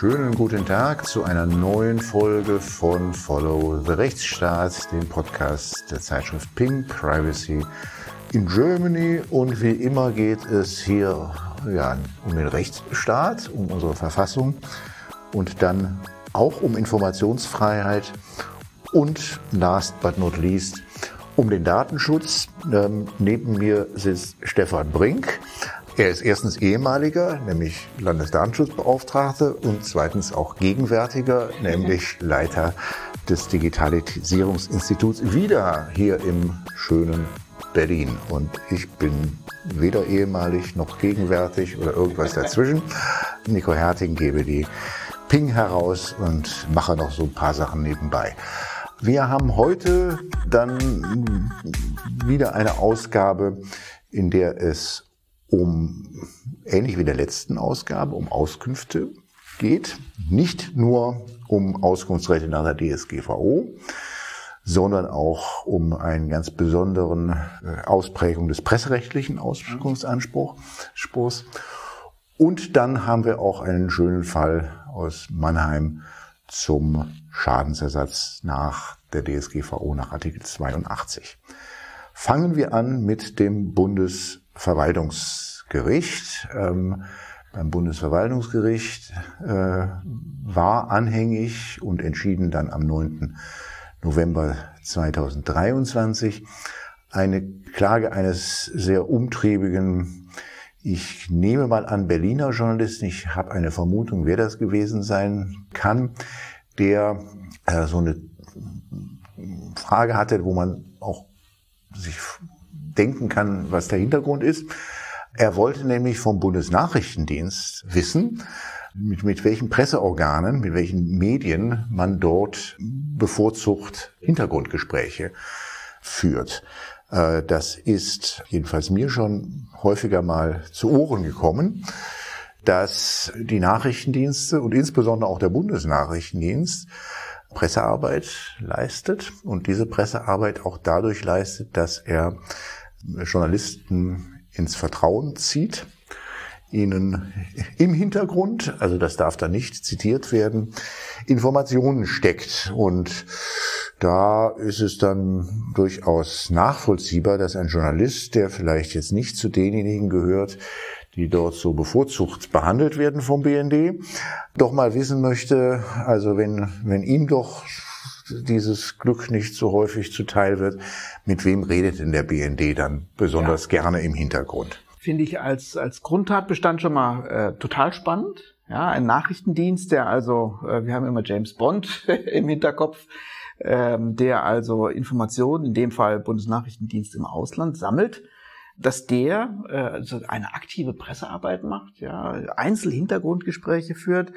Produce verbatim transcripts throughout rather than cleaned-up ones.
Schönen guten Tag zu einer neuen Folge von Follow the Rechtsstaat, dem Podcast der Zeitschrift Ping Privacy in Germany. Und wie immer geht es hier ja, um den Rechtsstaat, um unsere Verfassung und dann auch um Informationsfreiheit und last but not least um den Datenschutz. Ähm, neben mir sitzt Stefan Brink. Er ist erstens ehemaliger, nämlich Landesdatenschutzbeauftragter, und zweitens auch gegenwärtiger, nämlich Leiter des Digitalisierungsinstituts wieder hier im schönen Berlin. Und ich bin weder ehemalig noch gegenwärtig oder irgendwas dazwischen. Nico Herting gebe die Ping heraus und mache noch so ein paar Sachen nebenbei. Wir haben heute dann wieder eine Ausgabe, in der es um, ähnlich wie der letzten Ausgabe, um Auskünfte geht. Nicht nur um Auskunftsrechte nach der D S G V O, sondern auch um einen ganz besonderen Ausprägung des presserechtlichen Auskunftsanspruchs. Und dann haben wir auch einen schönen Fall aus Mannheim zum Schadensersatz nach der D S G V O nach Artikel zweiundachtzig. Fangen wir an mit dem Bundesverwaltungsgericht. Ähm, beim Bundesverwaltungsgericht äh, war anhängig und entschieden dann am neunten November zweitausenddreiundzwanzig eine Klage eines sehr umtriebigen, ich nehme mal an, Berliner Journalisten, ich habe eine Vermutung, wer das gewesen sein kann, der äh, so eine Frage hatte, wo man auch sich denken kann, was der Hintergrund ist. Er wollte nämlich vom Bundesnachrichtendienst wissen, mit, mit welchen Presseorganen, mit welchen Medien man dort bevorzugt Hintergrundgespräche führt. Das ist jedenfalls mir schon häufiger mal zu Ohren gekommen, dass die Nachrichtendienste und insbesondere auch der Bundesnachrichtendienst Pressearbeit leistet und diese Pressearbeit auch dadurch leistet, dass er Journalisten ins Vertrauen zieht, ihnen im Hintergrund, also das darf da nicht zitiert werden, Informationen steckt. Und da ist es dann durchaus nachvollziehbar, dass ein Journalist, der vielleicht jetzt nicht zu denjenigen gehört, die dort so bevorzugt behandelt werden vom B N D, doch mal wissen möchte, also wenn, wenn ihm doch dieses Glück nicht so häufig zuteil wird, mit wem redet denn der B N D dann besonders ja. gerne im Hintergrund? Finde ich als, als Grundtatbestand schon mal äh, total spannend. Ja, ein Nachrichtendienst, der also, äh, wir haben immer James Bond im Hinterkopf, ähm, der also Informationen, in dem Fall Bundesnachrichtendienst im Ausland, sammelt, dass der äh, also eine aktive Pressearbeit macht, ja, Einzelhintergrundgespräche führt.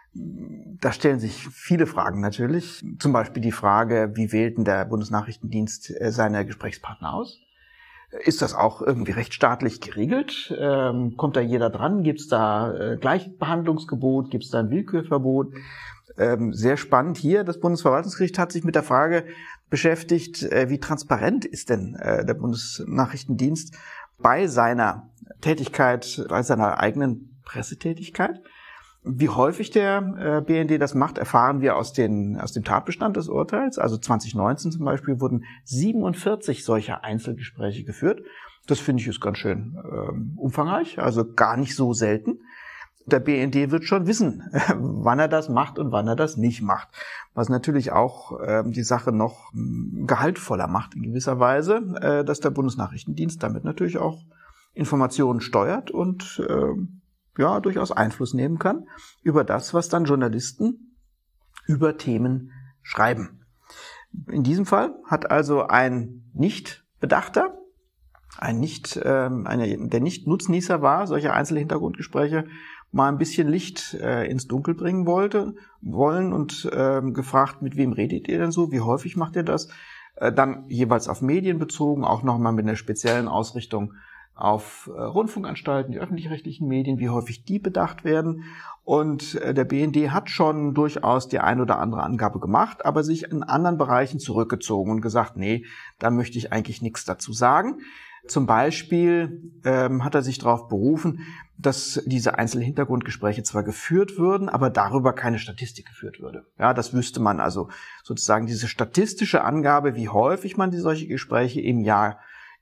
Da stellen sich viele Fragen natürlich. Zum Beispiel die Frage, wie wählt denn der Bundesnachrichtendienst äh, seine Gesprächspartner aus? Ist das auch irgendwie rechtsstaatlich geregelt? Ähm, kommt da jeder dran? Gibt es da äh, Gleichbehandlungsgebot? Gibt es da ein Willkürverbot? Ähm, sehr spannend hier. Das Bundesverwaltungsgericht hat sich mit der Frage beschäftigt, äh, wie transparent ist denn äh, der Bundesnachrichtendienst bei seiner Tätigkeit, bei seiner eigenen Pressetätigkeit. Wie häufig der äh, B N D das macht, erfahren wir aus, den, aus dem Tatbestand des Urteils. Also zwanzig neunzehn zum Beispiel wurden siebenundvierzig solcher Einzelgespräche geführt. Das finde ich ist ganz schön ähm, umfangreich, also gar nicht so selten. Der B N D wird schon wissen, wann er das macht und wann er das nicht macht. Was natürlich auch ähm, die Sache noch ähm, gehaltvoller macht in gewisser Weise, äh, dass der Bundesnachrichtendienst damit natürlich auch Informationen steuert und äh, ja durchaus Einfluss nehmen kann über das, was dann Journalisten über Themen schreiben. In diesem Fall hat also ein Nicht-Bedachter, ein nicht, ähm, eine, der Nicht-Nutznießer war, solche Einzelhintergrundgespräche mal ein bisschen Licht äh, ins Dunkel bringen wollte, wollen und ähm, gefragt, mit wem redet ihr denn so, wie häufig macht ihr das? Äh, dann jeweils auf Medien bezogen, auch nochmal mit einer speziellen Ausrichtung auf äh, Rundfunkanstalten, die öffentlich-rechtlichen Medien, wie häufig die bedacht werden. Und äh, der B N D hat schon durchaus die ein oder andere Angabe gemacht, aber sich in anderen Bereichen zurückgezogen und gesagt, nee, da möchte ich eigentlich nichts dazu sagen. Zum Beispiel ähm, hat er sich darauf berufen, dass diese einzelnen Hintergrundgespräche zwar geführt würden, aber darüber keine Statistik geführt würde. Ja, das wüsste man also sozusagen diese statistische Angabe, wie häufig man die solche Gespräche im Jahr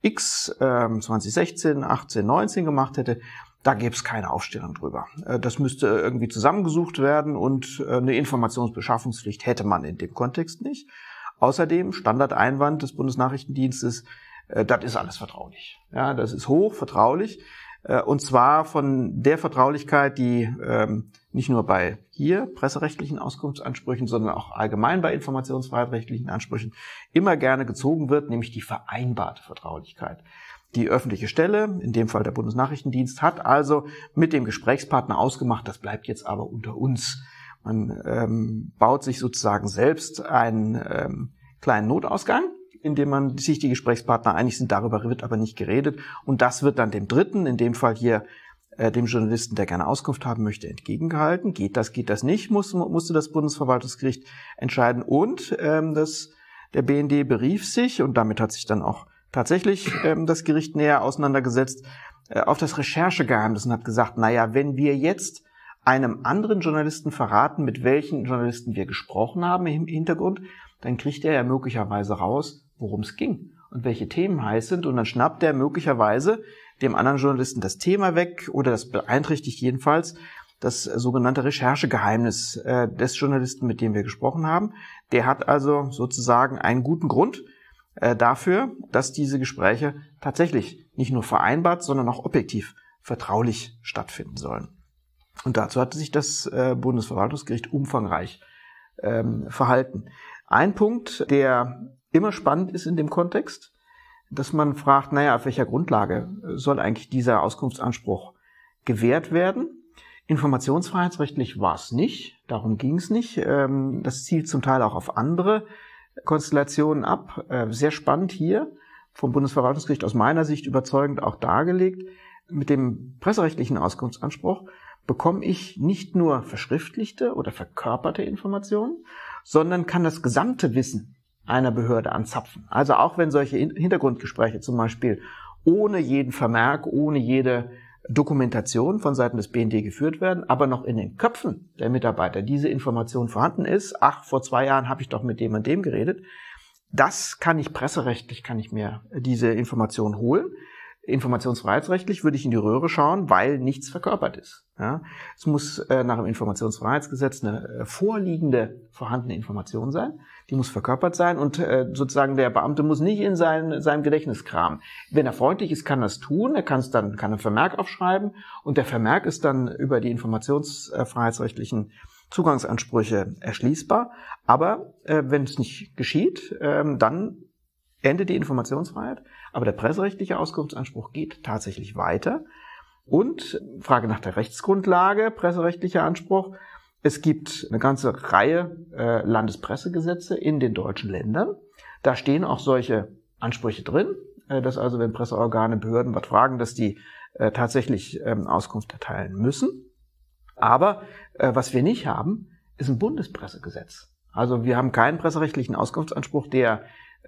X ähm, zwanzig sechzehn, achtzehn, neunzehn gemacht hätte. Da gäbe es keine Aufstellung drüber. Äh, das müsste irgendwie zusammengesucht werden und äh, eine Informationsbeschaffungspflicht hätte man in dem Kontext nicht. Außerdem Standardeinwand des Bundesnachrichtendienstes, das ist alles vertraulich. Ja, das ist hoch vertraulich. Und zwar von der Vertraulichkeit, die ähm, nicht nur bei hier presserechtlichen Auskunftsansprüchen, sondern auch allgemein bei informationsfreiheitsrechtlichen Ansprüchen immer gerne gezogen wird, nämlich die vereinbarte Vertraulichkeit. Die öffentliche Stelle, in dem Fall der Bundesnachrichtendienst, hat also mit dem Gesprächspartner ausgemacht, das bleibt jetzt aber unter uns. Man ähm, baut sich sozusagen selbst einen ähm, kleinen Notausgang, in dem man sich die Gesprächspartner einig sind, darüber wird aber nicht geredet. Und das wird dann dem Dritten, in dem Fall hier äh, dem Journalisten, der gerne Auskunft haben möchte, entgegengehalten. Geht das, geht das nicht, muss, musste das Bundesverwaltungsgericht entscheiden. Und ähm, das, der B N D berief sich, und damit hat sich dann auch tatsächlich ähm, das Gericht näher auseinandergesetzt, äh, auf das Recherchegeheimnis und hat gesagt, naja, wenn wir jetzt einem anderen Journalisten verraten, mit welchen Journalisten wir gesprochen haben im Hintergrund, dann kriegt er ja möglicherweise raus, worum es ging und welche Themen heiß sind. Und dann schnappt er möglicherweise dem anderen Journalisten das Thema weg oder das beeinträchtigt jedenfalls das sogenannte Recherchegeheimnis äh, des Journalisten, mit dem wir gesprochen haben. Der hat also sozusagen einen guten Grund äh, dafür, dass diese Gespräche tatsächlich nicht nur vereinbart, sondern auch objektiv vertraulich stattfinden sollen. Und dazu hatte sich das äh, Bundesverwaltungsgericht umfangreich ähm, verhalten. Ein Punkt, der immer spannend ist in dem Kontext, dass man fragt, naja, auf welcher Grundlage soll eigentlich dieser Auskunftsanspruch gewährt werden? Informationsfreiheitsrechtlich war es nicht, darum ging es nicht. Das zielt zum Teil auch auf andere Konstellationen ab. Sehr spannend hier, vom Bundesverwaltungsgericht aus meiner Sicht überzeugend auch dargelegt. Mit dem presserechtlichen Auskunftsanspruch bekomme ich nicht nur verschriftlichte oder verkörperte Informationen, sondern kann das gesamte Wissen einer Behörde anzapfen. Also auch wenn solche Hintergrundgespräche zum Beispiel ohne jeden Vermerk, ohne jede Dokumentation von Seiten des B N D geführt werden, aber noch in den Köpfen der Mitarbeiter diese Information vorhanden ist, ach, vor zwei Jahren habe ich doch mit dem und dem geredet, das kann ich presserechtlich, kann ich mir diese Information holen. Informationsfreiheitsrechtlich würde ich in die Röhre schauen, weil nichts verkörpert ist. Ja, es muss äh, nach dem Informationsfreiheitsgesetz eine äh, vorliegende, vorhandene Information sein. Die muss verkörpert sein und äh, sozusagen der Beamte muss nicht in sein, seinem Gedächtnis kramen. Wenn er freundlich ist, kann er es tun. Er kann es dann, kann einen Vermerk aufschreiben und der Vermerk ist dann über die informationsfreiheitsrechtlichen Zugangsansprüche erschließbar. Aber äh, wenn es nicht geschieht, äh, dann endet die Informationsfreiheit, aber der presserechtliche Auskunftsanspruch geht tatsächlich weiter. Und Frage nach der Rechtsgrundlage, presserechtlicher Anspruch. Es gibt eine ganze Reihe äh, Landespressegesetze in den deutschen Ländern. Da stehen auch solche Ansprüche drin, äh, dass also, wenn Presseorgane, Behörden was fragen, dass die äh, tatsächlich ähm, Auskunft erteilen müssen. Aber äh, was wir nicht haben, ist ein Bundespressegesetz. Also wir haben keinen presserechtlichen Auskunftsanspruch, der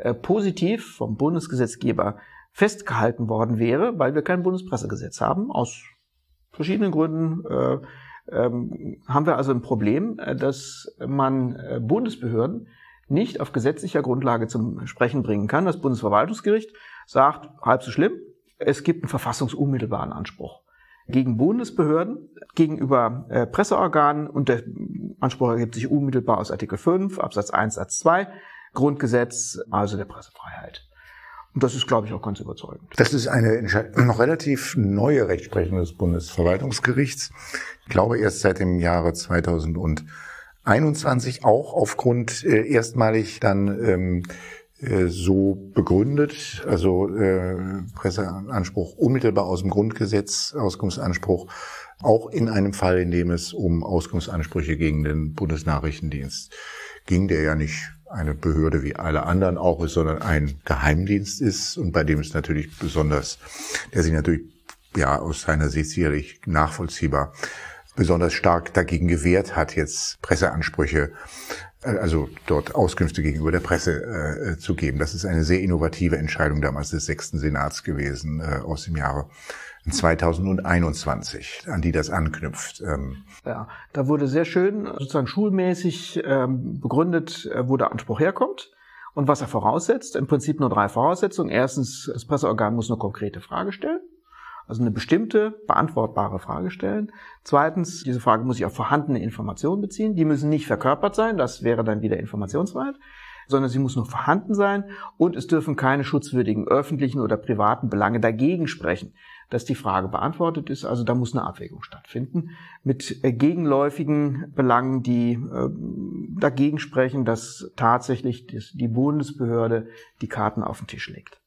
positiv vom Bundesgesetzgeber festgehalten worden wäre, weil wir kein Bundespressegesetz haben. Aus verschiedenen Gründen äh, ähm, haben wir also ein Problem, dass man äh, Bundesbehörden nicht auf gesetzlicher Grundlage zum Sprechen bringen kann. Das Bundesverwaltungsgericht sagt, halb so schlimm, es gibt einen verfassungsunmittelbaren Anspruch gegen Bundesbehörden, gegenüber äh, Presseorganen, und der Anspruch ergibt sich unmittelbar aus Artikel fünf, Absatz eins, Satz zwei, Grundgesetz, also der Pressefreiheit. Und das ist, glaube ich, auch ganz überzeugend. Das ist eine noch relativ neue Rechtsprechung des Bundesverwaltungsgerichts. Ich glaube, erst seit dem Jahre zweitausendeinundzwanzig, auch aufgrund äh, erstmalig dann ähm, äh, so begründet, also äh, Presseanspruch unmittelbar aus dem Grundgesetz, Auskunftsanspruch, auch in einem Fall, in dem es um Auskunftsansprüche gegen den Bundesnachrichtendienst ging, der ja nicht eine Behörde wie alle anderen auch ist, sondern ein Geheimdienst ist und bei dem es natürlich besonders, der sich natürlich ja aus seiner Sicht sicherlich nachvollziehbar besonders stark dagegen gewehrt hat, jetzt Presseansprüche also dort Auskünfte gegenüber der Presse äh, zu geben. Das ist eine sehr innovative Entscheidung damals des sechsten Senats gewesen, äh, aus dem Jahre zweitausendeinundzwanzig, an die das anknüpft. Ähm. Ja, da wurde sehr schön sozusagen schulmäßig ähm, begründet, äh, wo der Anspruch herkommt und was er voraussetzt. Im Prinzip nur drei Voraussetzungen. Erstens, das Presseorgan muss eine konkrete Frage stellen. Also eine bestimmte, beantwortbare Frage stellen. Zweitens, diese Frage muss sich auf vorhandene Informationen beziehen. Die müssen nicht verkörpert sein, das wäre dann wieder Informationsfreiheit, sondern sie muss nur vorhanden sein und es dürfen keine schutzwürdigen öffentlichen oder privaten Belange dagegen sprechen, dass die Frage beantwortet ist. Also da muss eine Abwägung stattfinden mit äh, gegenläufigen Belangen, die äh, dagegen sprechen, dass tatsächlich die, die Bundesbehörde die Karten auf den Tisch legt.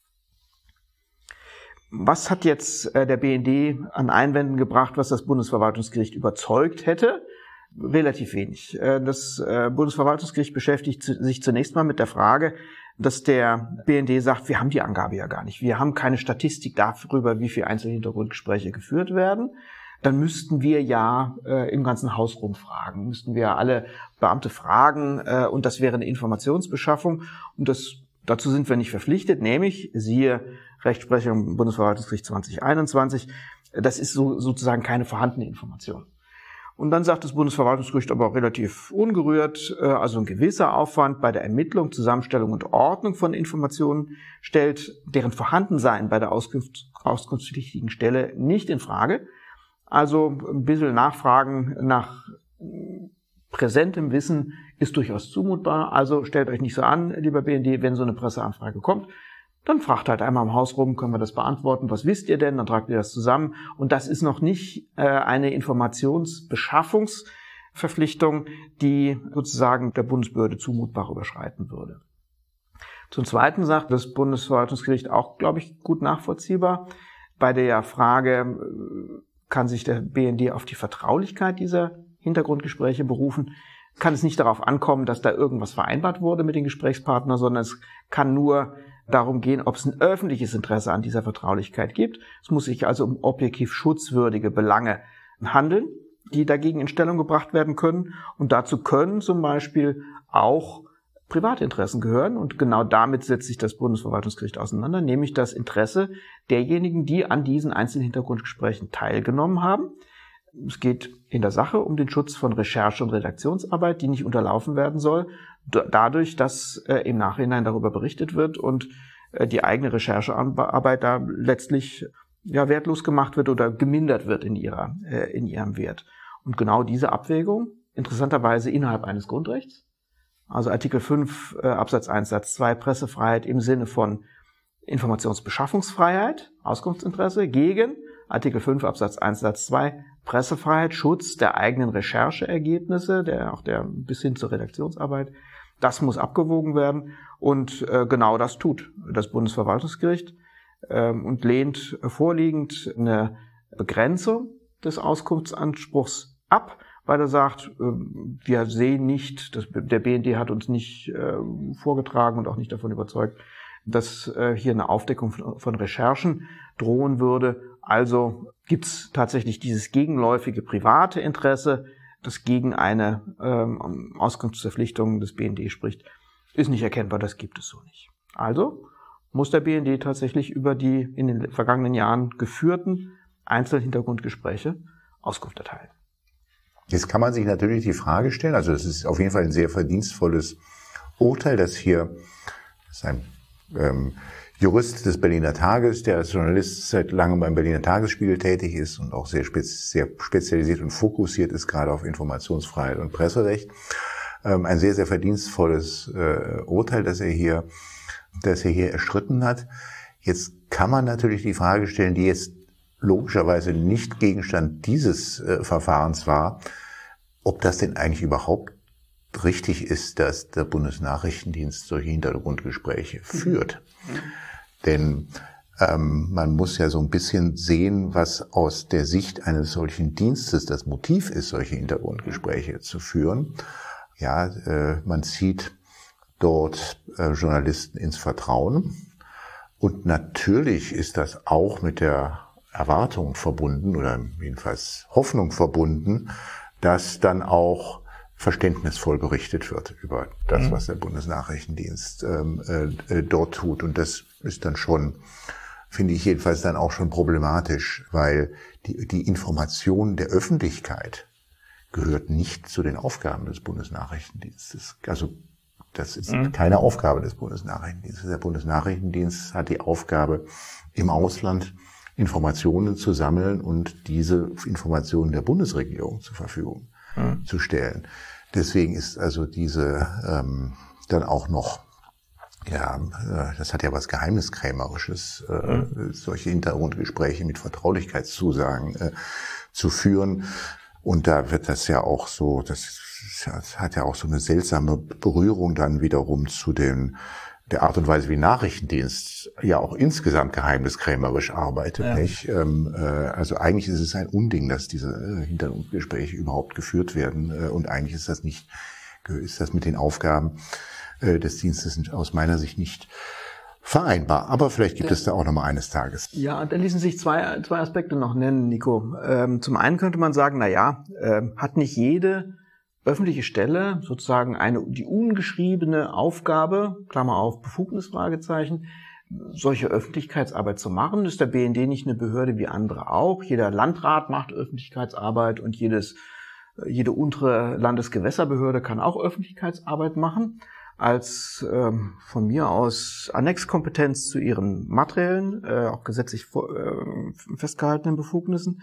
Was hat jetzt äh, der B N D an Einwänden gebracht, was das Bundesverwaltungsgericht überzeugt hätte? Relativ wenig. Äh, das äh, Bundesverwaltungsgericht beschäftigt sich zunächst mal mit der Frage, dass der B N D sagt, wir haben die Angabe ja gar nicht. Wir haben keine Statistik darüber, wie viele Einzelhintergrundgespräche geführt werden. Dann müssten wir ja äh, im ganzen Haus rumfragen, müssten wir alle Beamte fragen äh, und das wäre eine Informationsbeschaffung. Und das, dazu sind wir nicht verpflichtet, nämlich siehe Rechtsprechung Bundesverwaltungsgericht zwanzig einundzwanzig, das ist so, sozusagen keine vorhandene Information. Und dann sagt das Bundesverwaltungsgericht aber relativ ungerührt, also ein gewisser Aufwand bei der Ermittlung, Zusammenstellung und Ordnung von Informationen stellt deren Vorhandensein bei der Auskunft, auskunftspflichtigen Stelle nicht in Frage. Also ein bisschen Nachfragen nach präsentem Wissen ist durchaus zumutbar. Also stellt euch nicht so an, lieber B N D, wenn so eine Presseanfrage kommt, dann fragt halt einmal im Haus rum, können wir das beantworten, was wisst ihr denn, dann tragt ihr das zusammen. Und das ist noch nicht äh, eine Informationsbeschaffungsverpflichtung, die sozusagen der Bundesbehörde zumutbar überschreiten würde. Zum Zweiten sagt das Bundesverwaltungsgericht auch, glaube ich, gut nachvollziehbar, bei der Frage, kann sich der B N D auf die Vertraulichkeit dieser Hintergrundgespräche berufen, kann es nicht darauf ankommen, dass da irgendwas vereinbart wurde mit den Gesprächspartnern, sondern es kann nur darum gehen, ob es ein öffentliches Interesse an dieser Vertraulichkeit gibt. Es muss sich also um objektiv schutzwürdige Belange handeln, die dagegen in Stellung gebracht werden können. Und dazu können zum Beispiel auch Privatinteressen gehören. Und genau damit setzt sich das Bundesverwaltungsgericht auseinander, nämlich das Interesse derjenigen, die an diesen Einzelhintergrundgesprächen teilgenommen haben. Es geht in der Sache um den Schutz von Recherche- und Redaktionsarbeit, die nicht unterlaufen werden soll, dadurch, dass äh, im Nachhinein darüber berichtet wird und äh, die eigene Recherchearbeit da letztlich ja wertlos gemacht wird oder gemindert wird in ihrer äh, in ihrem Wert. Und genau diese Abwägung, interessanterweise innerhalb eines Grundrechts, also Artikel fünf äh, Absatz eins Satz zwei Pressefreiheit im Sinne von Informationsbeschaffungsfreiheit, Auskunftsinteresse, gegen Artikel fünf Absatz eins Satz zwei Pressefreiheit, Schutz der eigenen Rechercheergebnisse, der auch der bis hin zur Redaktionsarbeit. Das muss abgewogen werden und äh, genau das tut das Bundesverwaltungsgericht äh, und lehnt vorliegend eine Begrenzung des Auskunftsanspruchs ab, weil er sagt, äh, wir sehen nicht, das, der B N D hat uns nicht äh, vorgetragen und auch nicht davon überzeugt, dass äh, hier eine Aufdeckung von, von Recherchen drohen würde. Also gibt's tatsächlich dieses gegenläufige private Interesse, das gegen eine ähm, Auskunftsverpflichtung des B N D spricht, ist nicht erkennbar, das gibt es so nicht. Also muss der B N D tatsächlich über die in den vergangenen Jahren geführten Einzelhintergrundgespräche Auskunft erteilen. Jetzt kann man sich natürlich die Frage stellen, also es ist auf jeden Fall ein sehr verdienstvolles Urteil, dass hier das ist ein ähm, Jurist des Berliner Tages, der als Journalist seit langem beim Berliner Tagesspiegel tätig ist und auch sehr, spez- sehr spezialisiert und fokussiert ist, gerade auf Informationsfreiheit und Presserecht. Ähm, ein sehr, sehr verdienstvolles äh, Urteil, das er hier, das er hier erstritten hat. Jetzt kann man natürlich die Frage stellen, die jetzt logischerweise nicht Gegenstand dieses äh, Verfahrens war, ob das denn eigentlich überhaupt richtig ist, dass der Bundesnachrichtendienst solche Hintergrundgespräche führt. Mhm. Denn ähm, man muss ja so ein bisschen sehen, was aus der Sicht eines solchen Dienstes das Motiv ist, solche Hintergrundgespräche zu führen. Ja, äh, man zieht dort äh, Journalisten ins Vertrauen. Und natürlich ist das auch mit der Erwartung verbunden oder jedenfalls Hoffnung verbunden, dass dann auch verständnisvoll berichtet wird über das, was der Bundesnachrichtendienst ähm, äh, dort tut. Und das ist dann schon, finde ich jedenfalls dann auch schon problematisch, weil die, die Information der Öffentlichkeit gehört nicht zu den Aufgaben des Bundesnachrichtendienstes. Also das ist mhm. keine Aufgabe des Bundesnachrichtendienstes. Der Bundesnachrichtendienst hat die Aufgabe, im Ausland Informationen zu sammeln und diese Informationen der Bundesregierung zur Verfügung mhm. zu stellen. Deswegen ist also diese ähm, dann auch noch, ja, äh, das hat ja was Geheimniskrämerisches, äh, mhm. solche Hintergrundgespräche mit Vertraulichkeitszusagen äh, zu führen. Und da wird das ja auch so, das, das hat ja auch so eine seltsame Berührung dann wiederum zu den der Art und Weise, wie Nachrichtendienst ja auch insgesamt geheimniskrämerisch arbeitet, ja. nicht? Ähm, äh, also eigentlich ist es ein Unding, dass diese äh, Hintergrundgespräche überhaupt geführt werden. Äh, und eigentlich ist das nicht, ist das mit den Aufgaben äh, des Dienstes aus meiner Sicht nicht vereinbar. Aber vielleicht gibt ja. es da auch noch mal eines Tages. Ja, da ließen sich zwei, zwei Aspekte noch nennen, Nico. Ähm, zum einen könnte man sagen, na ja, äh, hat nicht jede öffentliche Stelle sozusagen eine, die ungeschriebene Aufgabe, Klammer auf, Befugnis, Fragezeichen, solche Öffentlichkeitsarbeit zu machen? Ist der B N D nicht eine Behörde wie andere auch? Jeder Landrat macht Öffentlichkeitsarbeit und jedes, jede untere Landesgewässerbehörde kann auch Öffentlichkeitsarbeit machen. Als ähm, von mir aus Annexkompetenz zu ihren materiellen, äh, auch gesetzlich vor, äh, festgehaltenen Befugnissen.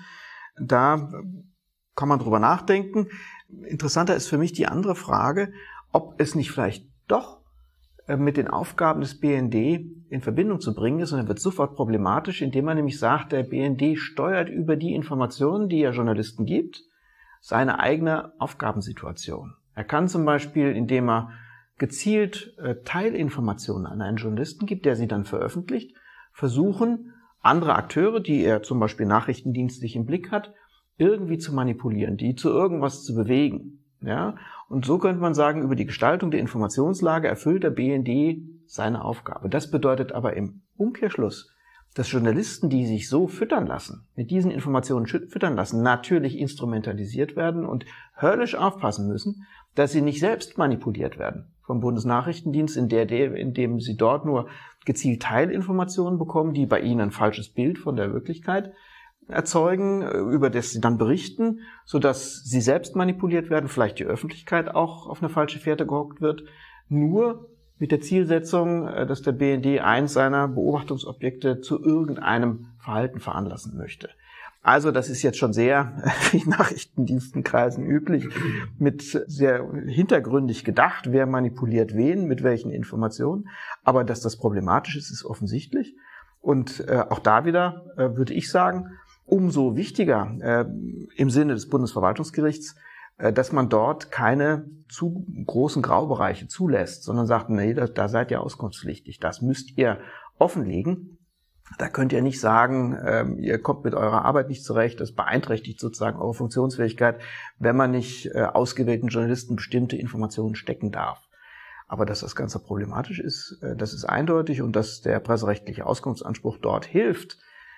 Da kann man drüber nachdenken. Interessanter ist für mich die andere Frage, ob es nicht vielleicht doch äh, mit den Aufgaben des B N D in Verbindung zu bringen ist. Und dann wird es sofort problematisch, indem man nämlich sagt, der B N D steuert über die Informationen, die er Journalisten gibt, seine eigene Aufgabensituation. Er kann zum Beispiel, indem er gezielt äh, Teilinformationen an einen Journalisten gibt, der sie dann veröffentlicht, versuchen, andere Akteure, die er zum Beispiel nachrichtendienstlich im Blick hat, irgendwie zu manipulieren, die zu irgendwas zu bewegen. Ja? Und so könnte man sagen, über die Gestaltung der Informationslage erfüllt der B N D seine Aufgabe. Das bedeutet aber im Umkehrschluss, dass Journalisten, die sich so füttern lassen, mit diesen Informationen füttern lassen, natürlich instrumentalisiert werden und höllisch aufpassen müssen, dass sie nicht selbst manipuliert werden vom Bundesnachrichtendienst, in der, in dem sie dort nur gezielt Teilinformationen bekommen, die bei ihnen ein falsches Bild von der Wirklichkeit erzeugen, über das sie dann berichten, sodass sie selbst manipuliert werden, vielleicht die Öffentlichkeit auch auf eine falsche Fährte gehockt wird, nur mit der Zielsetzung, dass der B N D eins seiner Beobachtungsobjekte zu irgendeinem Verhalten veranlassen möchte. Also das ist jetzt schon sehr, wie Nachrichtendienstenkreisen üblich, mit sehr hintergründig gedacht, wer manipuliert wen, mit welchen Informationen. Aber dass das problematisch ist, ist offensichtlich. Und äh, auch da wieder äh, würde ich sagen, umso wichtiger äh, im Sinne des Bundesverwaltungsgerichts, äh, dass man dort keine zu großen Graubereiche zulässt, sondern sagt, nee, da, da seid ihr auskunftspflichtig, das müsst ihr offenlegen. Da könnt ihr nicht sagen, ähm, ihr kommt mit eurer Arbeit nicht zurecht, das beeinträchtigt sozusagen eure Funktionsfähigkeit, wenn man nicht äh, ausgewählten Journalisten bestimmte Informationen stecken darf. Aber dass das Ganze problematisch ist, äh, das ist eindeutig, und dass der presserechtliche Auskunftsanspruch dort hilft,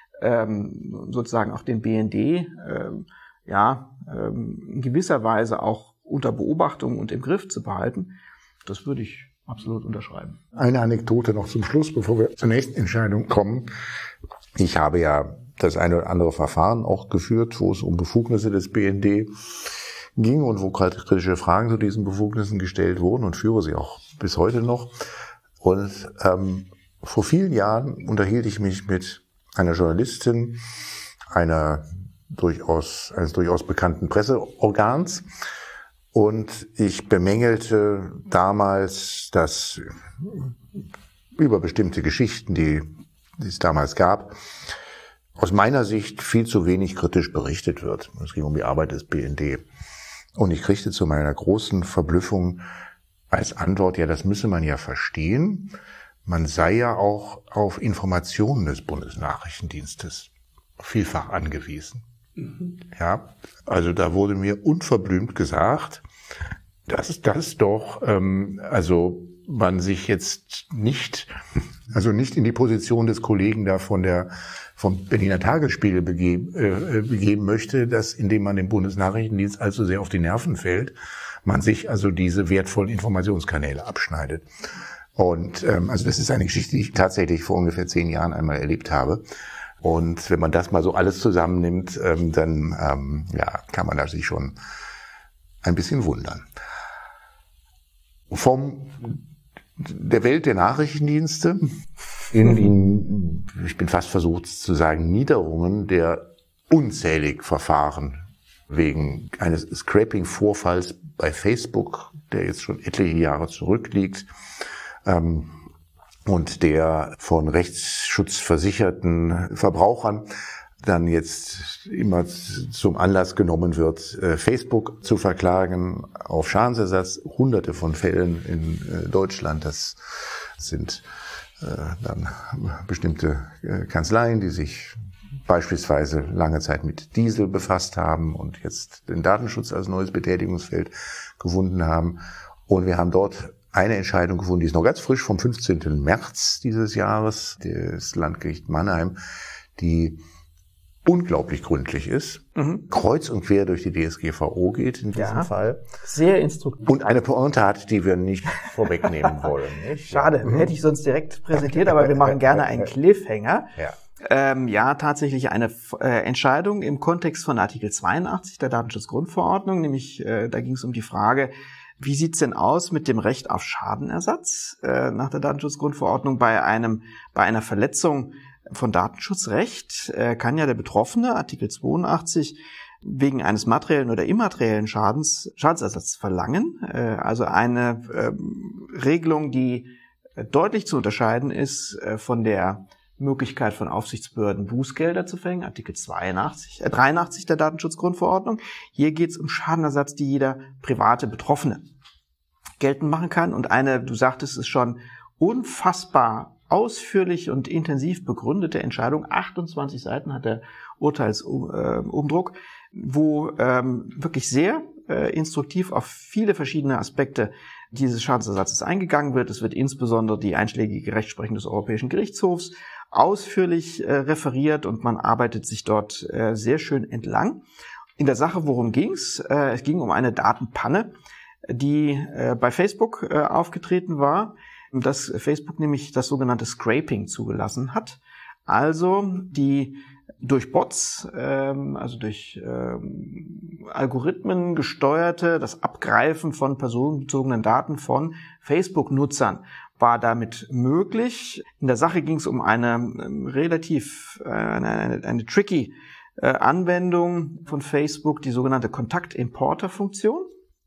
ähm, sozusagen auch den B N D ähm, ja ähm, in gewisser Weise auch unter Beobachtung und im Griff zu behalten, das würde ich absolut unterschreiben. Eine Anekdote noch zum Schluss, bevor wir zur nächsten Entscheidung kommen. Ich habe ja das eine oder andere Verfahren auch geführt, wo es um Befugnisse des B N D ging und wo kritische Fragen zu diesen Befugnissen gestellt wurden, und führe sie auch bis heute noch. Und ähm, vor vielen Jahren unterhielt ich mich mit einer Journalistin einer durchaus eines durchaus bekannten Presseorgans. Und ich bemängelte damals, dass über bestimmte Geschichten, die, die es damals gab, aus meiner Sicht viel zu wenig kritisch berichtet wird. Es ging um die Arbeit des B N D. Und ich kriegte zu meiner großen Verblüffung als Antwort, ja, das müsse man ja verstehen. Man sei ja auch auf Informationen des Bundesnachrichtendienstes vielfach angewiesen. Mhm. Ja, also da wurde mir unverblümt gesagt, dass das doch, ähm, also man sich jetzt nicht, also nicht in die Position des Kollegen da von der vom Berliner Tagesspiegel begeben, äh, begeben möchte, dass indem man dem Bundesnachrichtendienst allzu sehr auf die Nerven fällt, man sich also diese wertvollen Informationskanäle abschneidet. Und ähm, also das ist eine Geschichte, die ich tatsächlich vor ungefähr zehn Jahren einmal erlebt habe. Und wenn man das mal so alles zusammennimmt, ähm, dann ähm, ja, kann man da sich schon ein bisschen wundern. Vom der Welt der Nachrichtendienste in die, ich bin fast versucht zu sagen, Niederungen der unzählig Verfahren wegen eines Scraping-Vorfalls bei Facebook, der jetzt schon etliche Jahre zurückliegt, ähm, und der von rechtsschutzversicherten Verbrauchern dann jetzt immer zum Anlass genommen wird, Facebook zu verklagen auf Schadensersatz. Hunderte von Fällen in Deutschland, das sind dann bestimmte Kanzleien, die sich beispielsweise lange Zeit mit Diesel befasst haben und jetzt den Datenschutz als neues Betätigungsfeld gefunden haben. Und wir haben dort eine Entscheidung gefunden, die ist noch ganz frisch, vom fünfzehnten März dieses Jahres, das Landgericht Mannheim, die unglaublich gründlich ist, mhm. kreuz und quer durch die D S G V O geht in diesem ja, Fall. Sehr instruktiv. Und eine Pointe hat, die wir nicht vorwegnehmen wollen. Nicht? Schade, mhm. hätte ich sonst direkt präsentiert, aber wir machen gerne einen Cliffhanger. Ja. Ähm, ja, tatsächlich eine äh, Entscheidung im Kontext von Artikel zweiundachtzig der Datenschutzgrundverordnung, nämlich äh, da ging es um die Frage, wie sieht's denn aus mit dem Recht auf Schadenersatz äh, nach der Datenschutzgrundverordnung bei einem bei einer Verletzung von Datenschutzrecht? Äh, kann ja der Betroffene, Artikel zweiundachtzig, wegen eines materiellen oder immateriellen Schadens Schadensersatz verlangen. Äh, also eine äh, Regelung, die äh, deutlich zu unterscheiden ist äh, von der Möglichkeit von Aufsichtsbehörden, Bußgelder zu verhängen, Artikel zweiundachtzig, äh, dreiundachtzig der Datenschutzgrundverordnung. Hier geht es um Schadenersatz, die jeder private Betroffene geltend machen kann. Und eine, du sagtest es schon, unfassbar ausführlich und intensiv begründete Entscheidung, achtundzwanzig Seiten hat der Urteilsumdruck, wo ähm, wirklich sehr äh, instruktiv auf viele verschiedene Aspekte dieses Schadensersatzes eingegangen wird. Es wird insbesondere die einschlägige Rechtsprechung des Europäischen Gerichtshofs ausführlich äh, referiert und man arbeitet sich dort äh, sehr schön entlang. In der Sache, worum ging's? Äh, es ging um eine Datenpanne, die äh, bei Facebook äh, aufgetreten war, dass Facebook nämlich das sogenannte Scraping zugelassen hat. Also die durch Bots, ähm, also durch ähm, Algorithmen gesteuerte, das Abgreifen von personenbezogenen Daten von Facebook-Nutzern war damit möglich. In der Sache ging es um eine ähm, relativ, äh, eine, eine, eine tricky äh, Anwendung von Facebook, die sogenannte Kontakt-Importer-Funktion,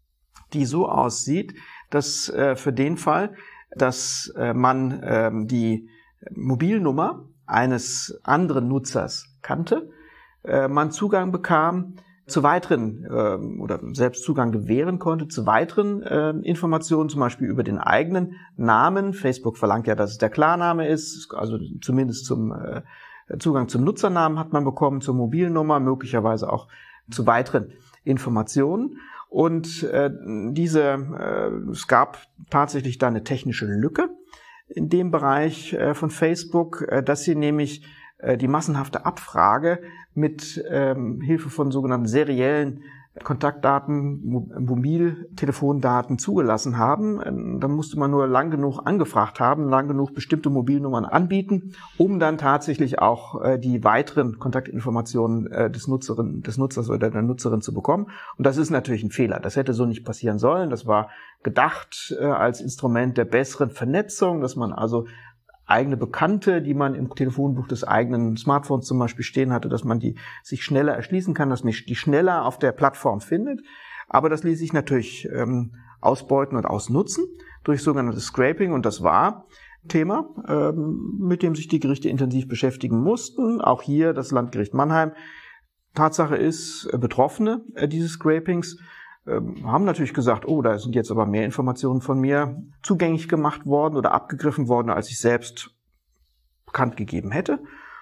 die so aussieht, dass äh, für den Fall, dass äh, man äh, die Mobilnummer eines anderen Nutzers kannte, äh, man Zugang bekam zu weiteren äh, oder selbst Zugang gewähren konnte zu weiteren äh, Informationen, zum Beispiel über den eigenen Namen. Facebook verlangt ja, dass es der Klarname ist, also zumindest zum äh, Zugang zum Nutzernamen hat man bekommen, zur Mobilnummer, möglicherweise auch zu weiteren Informationen. Und äh, diese, äh, es gab tatsächlich da eine technische Lücke in dem Bereich äh, von Facebook, äh, dass sie nämlich äh, die massenhafte Abfrage mit ähm, Hilfe von sogenannten seriellen Kontaktdaten, Mo- Mobiltelefondaten zugelassen haben. Ähm, dann musste man nur lang genug angefragt haben, lang genug bestimmte Mobilnummern anbieten, um dann tatsächlich auch äh, die weiteren Kontaktinformationen äh, des Nutzerin, des Nutzers oder der Nutzerin zu bekommen. Und das ist natürlich ein Fehler. Das hätte so nicht passieren sollen. Das war gedacht äh, als Instrument der besseren Vernetzung, dass man also eigene Bekannte, die man im Telefonbuch des eigenen Smartphones zum Beispiel stehen hatte, dass man die sich schneller erschließen kann, dass man die schneller auf der Plattform findet. Aber das ließ sich natürlich ähm, ausbeuten und ausnutzen durch sogenanntes Scraping. Und das war Thema, ähm, mit dem sich die Gerichte intensiv beschäftigen mussten. Auch hier das Landgericht Mannheim. Tatsache ist, äh, Betroffene äh, dieses Scrapings haben natürlich gesagt, oh, da sind jetzt aber mehr Informationen von mir zugänglich gemacht worden oder abgegriffen worden, als ich selbst bekannt gegeben hätte.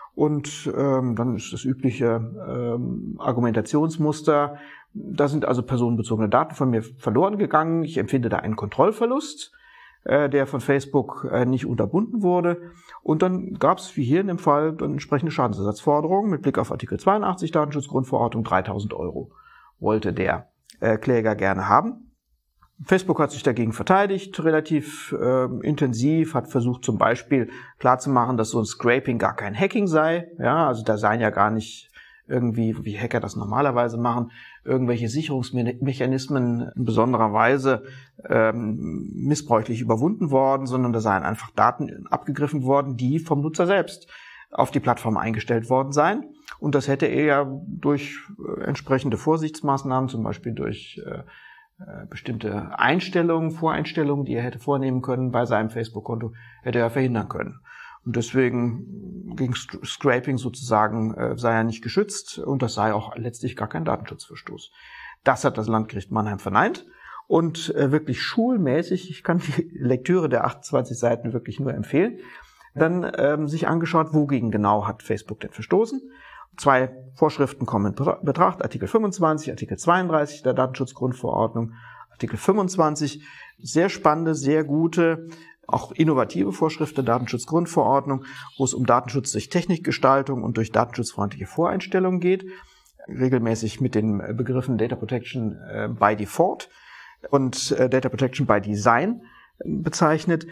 Und ähm, dann ist das übliche ähm, Argumentationsmuster, da sind also personenbezogene Daten von mir verloren gegangen. Ich empfinde da einen Kontrollverlust, äh, der von Facebook äh, nicht unterbunden wurde. Und dann gab es, wie hier in dem Fall, dann entsprechende Schadensersatzforderungen mit Blick auf Artikel zweiundachtzig Datenschutzgrundverordnung, dreitausend Euro wollte der Kläger gerne haben. Facebook hat sich dagegen verteidigt, relativ äh, intensiv, hat versucht zum Beispiel klarzumachen, dass so ein Scraping gar kein Hacking sei. Ja, also da seien ja gar nicht irgendwie, wie Hacker das normalerweise machen, irgendwelche Sicherungsmechanismen in besonderer Weise ähm, missbräuchlich überwunden worden, sondern da seien einfach Daten abgegriffen worden, die vom Nutzer selbst auf die Plattform eingestellt worden seien. Und das hätte er ja durch äh, entsprechende Vorsichtsmaßnahmen, zum Beispiel durch äh, äh, bestimmte Einstellungen, Voreinstellungen, die er hätte vornehmen können bei seinem Facebook-Konto, hätte er verhindern können. Und deswegen gegen Scraping sozusagen äh, sei er nicht geschützt und das sei auch letztlich gar kein Datenschutzverstoß. Das hat das Landgericht Mannheim verneint und äh, wirklich schulmäßig, ich kann die Lektüre der achtundzwanzig Seiten wirklich nur empfehlen, dann ähm, sich angeschaut, wogegen genau hat Facebook denn verstoßen. Zwei Vorschriften kommen in Betracht, Artikel fünfundzwanzig, Artikel zweiunddreißig der Datenschutzgrundverordnung, Artikel fünfundzwanzig, sehr spannende, sehr gute, auch innovative Vorschrift der Datenschutzgrundverordnung, wo es um Datenschutz durch Technikgestaltung und durch datenschutzfreundliche Voreinstellungen geht, regelmäßig mit den Begriffen Data Protection by Default und Data Protection by Design bezeichnet.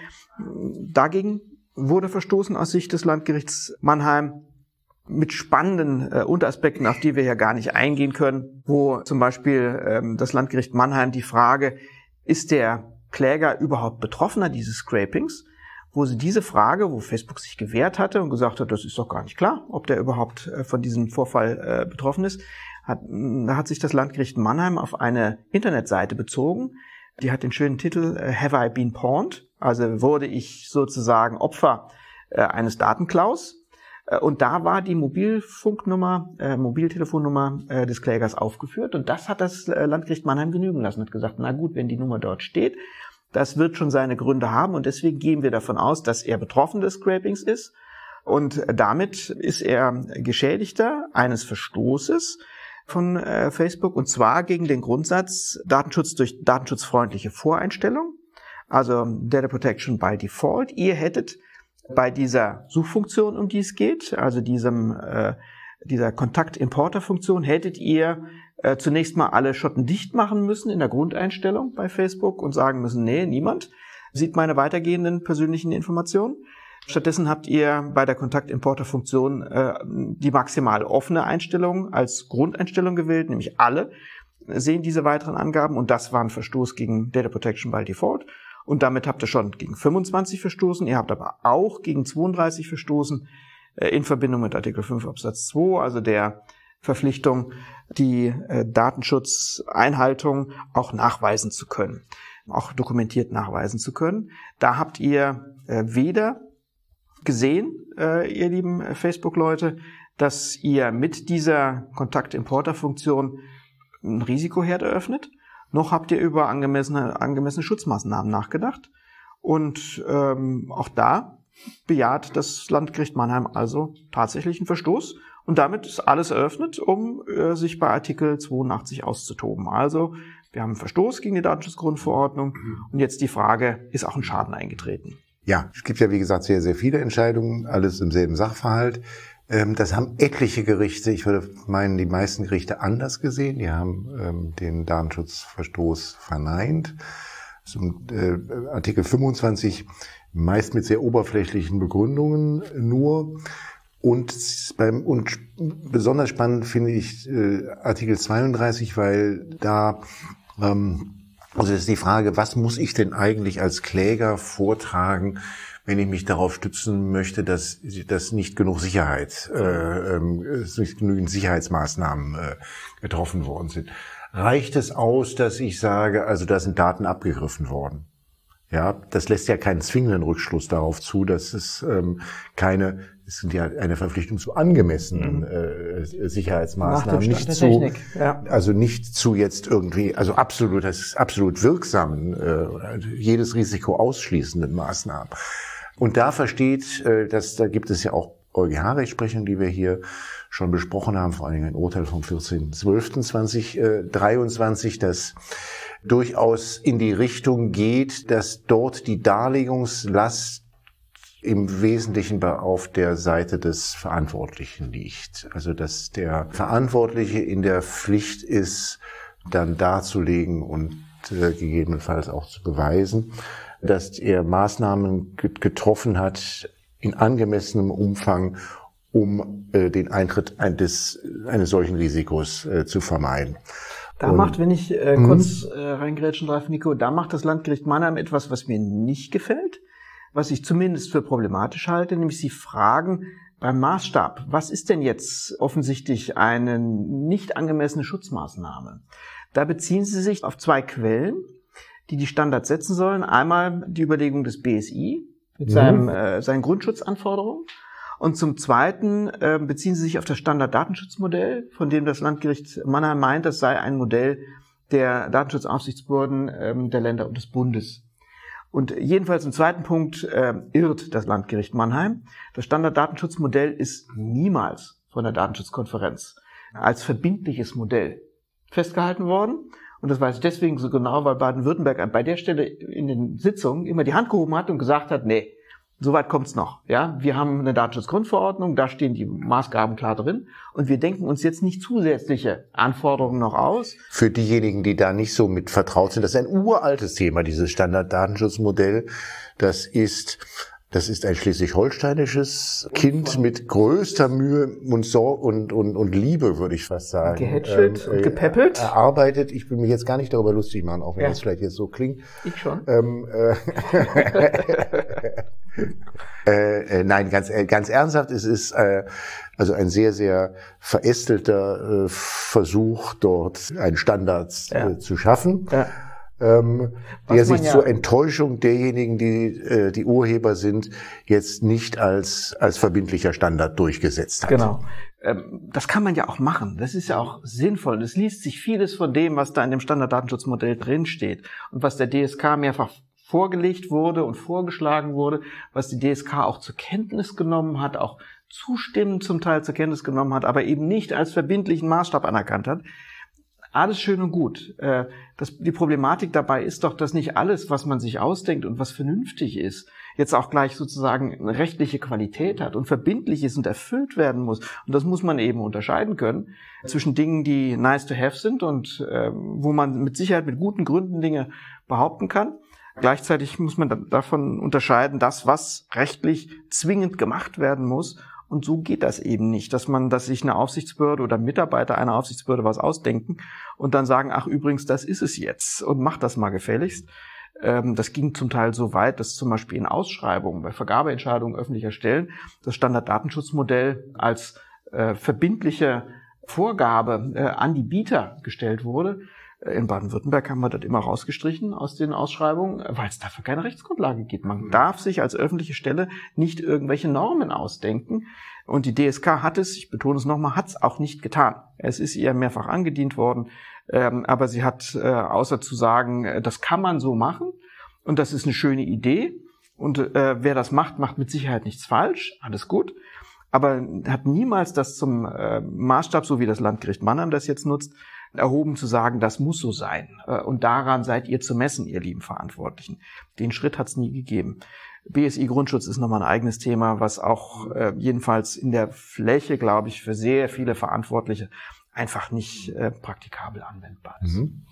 Dagegen wurde verstoßen aus Sicht des Landgerichts Mannheim mit spannenden äh, Unteraspekten, auf die wir ja gar nicht eingehen können, wo zum Beispiel ähm, das Landgericht Mannheim die Frage, ist der Kläger überhaupt Betroffener dieses Scrapings, wo sie diese Frage, wo Facebook sich gewehrt hatte und gesagt hat, das ist doch gar nicht klar, ob der überhaupt äh, von diesem Vorfall äh, betroffen ist, hat, da hat sich das Landgericht Mannheim auf eine Internetseite bezogen, die hat den schönen Titel äh, Have I Been Pawned? Also wurde ich sozusagen Opfer äh, eines Datenklaus. Und da war die Mobilfunknummer, äh, Mobiltelefonnummer äh, des Klägers aufgeführt. Und das hat das äh, Landgericht Mannheim genügen lassen. Hat gesagt, na gut, wenn die Nummer dort steht, das wird schon seine Gründe haben. Und deswegen gehen wir davon aus, dass er betroffen des Scrapings ist. Und damit ist er Geschädigter eines Verstoßes von äh, Facebook. Und zwar gegen den Grundsatz Datenschutz durch datenschutzfreundliche Voreinstellung. Also Data Protection by Default. Ihr hättet bei dieser Suchfunktion, um die es geht, also diesem äh, dieser Kontakt-Importer-Funktion, hättet ihr äh, zunächst mal alle Schotten dicht machen müssen in der Grundeinstellung bei Facebook und sagen müssen, nee, niemand sieht meine weitergehenden persönlichen Informationen. Stattdessen habt ihr bei der Kontakt-Importer-Funktion äh, die maximal offene Einstellung als Grundeinstellung gewählt, nämlich alle sehen diese weiteren Angaben und das war ein Verstoß gegen Data Protection by Default. Und damit habt ihr schon gegen fünfundzwanzig verstoßen, ihr habt aber auch gegen zweiunddreißig verstoßen, äh, in Verbindung mit Artikel fünf Absatz zwei, also der Verpflichtung, die äh, Datenschutzeinhaltung auch nachweisen zu können, auch dokumentiert nachweisen zu können. Da habt ihr äh, weder gesehen, äh, ihr lieben Facebook-Leute, dass ihr mit dieser Kontakt-Importer-Funktion einen Risikoherd eröffnet, noch habt ihr über angemessene, angemessene Schutzmaßnahmen nachgedacht. Und ähm, auch da bejaht das Landgericht Mannheim also tatsächlich einen Verstoß. Und damit ist alles eröffnet, um äh, sich bei Artikel zweiundachtzig auszutoben. Also wir haben einen Verstoß gegen die Datenschutzgrundverordnung. Und jetzt die Frage, ist auch ein Schaden eingetreten? Ja, es gibt ja wie gesagt sehr, sehr viele Entscheidungen, alles im selben Sachverhalt. Das haben etliche Gerichte, ich würde meinen, die meisten Gerichte anders gesehen. Die haben ähm, den Datenschutzverstoß verneint. Zum äh, Artikel fünfundzwanzig meist mit sehr oberflächlichen Begründungen nur. Und beim und besonders spannend finde ich äh, Artikel zweiunddreißig, weil da ähm, also das ist die Frage, was muss ich denn eigentlich als Kläger vortragen, wenn ich mich darauf stützen möchte, dass, dass nicht genug Sicherheit, äh, äh, nicht genügend Sicherheitsmaßnahmen äh, getroffen worden sind. Reicht es aus, dass ich sage, also da sind Daten abgegriffen worden? Ja, das lässt ja keinen zwingenden Rückschluss darauf zu, dass es ähm, keine, es sind ja eine Verpflichtung zu angemessenen äh, Sicherheitsmaßnahmen, nicht zu, ja. also nicht zu jetzt irgendwie, also absolut, das ist absolut wirksamen, äh, jedes Risiko ausschließenden Maßnahmen. Und da versteht, äh, dass da gibt es ja auch EuGH-Rechtsprechung, die wir hier schon besprochen haben, vor allen Dingen ein Urteil vom vierzehnten zwölften zweitausenddreiundzwanzig, das durchaus in die Richtung geht, dass dort die Darlegungslast im Wesentlichen auf der Seite des Verantwortlichen liegt. Also dass der Verantwortliche in der Pflicht ist, dann darzulegen und äh, gegebenenfalls auch zu beweisen, dass er Maßnahmen getroffen hat in angemessenem Umfang, um äh, den Eintritt eines, eines solchen Risikos äh, zu vermeiden. Da und, macht, wenn ich äh, kurz äh, reingrätschen darf, Nico, da macht das Landgericht Mannheim etwas, was mir nicht gefällt, was ich zumindest für problematisch halte, nämlich Sie fragen beim Maßstab, was ist denn jetzt offensichtlich eine nicht angemessene Schutzmaßnahme? Da beziehen Sie sich auf zwei Quellen, die die Standards setzen sollen. Einmal die Überlegung des B S I mit mhm. seinem, äh, seinen Grundschutzanforderungen. Und zum Zweiten äh, beziehen Sie sich auf das Standarddatenschutzmodell, von dem das Landgericht Mannheim meint, das sei ein Modell der Datenschutzaufsichtsbehörden ähm, der Länder und des Bundes. Und jedenfalls im zweiten Punkt äh, irrt das Landgericht Mannheim. Das Standarddatenschutzmodell ist niemals von der Datenschutzkonferenz als verbindliches Modell festgehalten worden. Und das weiß ich deswegen so genau, weil Baden-Württemberg bei der Stelle in den Sitzungen immer die Hand gehoben hat und gesagt hat, nee, soweit kommt's noch. Ja, wir haben eine Datenschutzgrundverordnung, da stehen die Maßgaben klar drin und wir denken uns jetzt nicht zusätzliche Anforderungen noch aus. Für diejenigen, die da nicht so mit vertraut sind, das ist ein uraltes Thema, dieses Standarddatenschutzmodell. Das ist Das ist ein schleswig-holsteinisches Kind mit größter Mühe und Sorge und, und, und Liebe, würde ich fast sagen. Gehätschelt ähm, und gepäppelt. Erarbeitet. Ich will mich jetzt gar nicht darüber lustig machen, auch wenn ja. das vielleicht jetzt so klingt. Ich schon. Ähm, äh, äh, äh, nein, ganz, äh, ganz ernsthaft, es ist äh, also ein sehr, sehr verästelter äh, Versuch, dort einen Standard ja. äh, zu schaffen. Ja. Ähm, der sich ja zur Enttäuschung derjenigen, die äh, die Urheber sind, jetzt nicht als als verbindlicher Standard durchgesetzt hat. Genau. Ähm, das kann man ja auch machen. Das ist ja auch sinnvoll. Es liest sich vieles von dem, was da in dem Standarddatenschutzmodell drinsteht und was der D S K mehrfach vorgelegt wurde und vorgeschlagen wurde, was die D S K auch zur Kenntnis genommen hat, auch zustimmend zum Teil zur Kenntnis genommen hat, aber eben nicht als verbindlichen Maßstab anerkannt hat. Alles schön und gut. Das, die Problematik dabei ist doch, dass nicht alles, was man sich ausdenkt und was vernünftig ist, jetzt auch gleich sozusagen eine rechtliche Qualität hat und verbindlich ist und erfüllt werden muss. Und das muss man eben unterscheiden können zwischen Dingen, die nice to have sind und äh, wo man mit Sicherheit mit guten Gründen Dinge behaupten kann. Gleichzeitig muss man davon unterscheiden, das, was rechtlich zwingend gemacht werden muss. Und so geht das eben nicht, dass man, dass sich eine Aufsichtsbehörde oder Mitarbeiter einer Aufsichtsbehörde was ausdenken und dann sagen, ach übrigens, das ist es jetzt und macht das mal gefälligst. Das ging zum Teil so weit, dass zum Beispiel in Ausschreibungen bei Vergabeentscheidungen öffentlicher Stellen das Standarddatenschutzmodell als äh, verbindliche Vorgabe äh, an die Bieter gestellt wurde. In Baden-Württemberg haben wir das immer rausgestrichen aus den Ausschreibungen, weil es dafür keine Rechtsgrundlage gibt. Man darf sich als öffentliche Stelle nicht irgendwelche Normen ausdenken. Und die D S K hat es, ich betone es nochmal, hat es auch nicht getan. Es ist ihr mehrfach angedient worden, ähm, aber sie hat, äh, außer zu sagen, äh, das kann man so machen und das ist eine schöne Idee und äh, wer das macht, macht mit Sicherheit nichts falsch, alles gut. Aber hat niemals das zum äh, Maßstab, so wie das Landgericht Mannheim das jetzt nutzt, erhoben zu sagen, das muss so sein. Und daran seid ihr zu messen, ihr lieben Verantwortlichen. Den Schritt hat es nie gegeben. B S I-Grundschutz ist nochmal ein eigenes Thema, was auch äh, jedenfalls in der Fläche, glaube ich, für sehr viele Verantwortliche einfach nicht äh, praktikabel anwendbar ist. Mhm.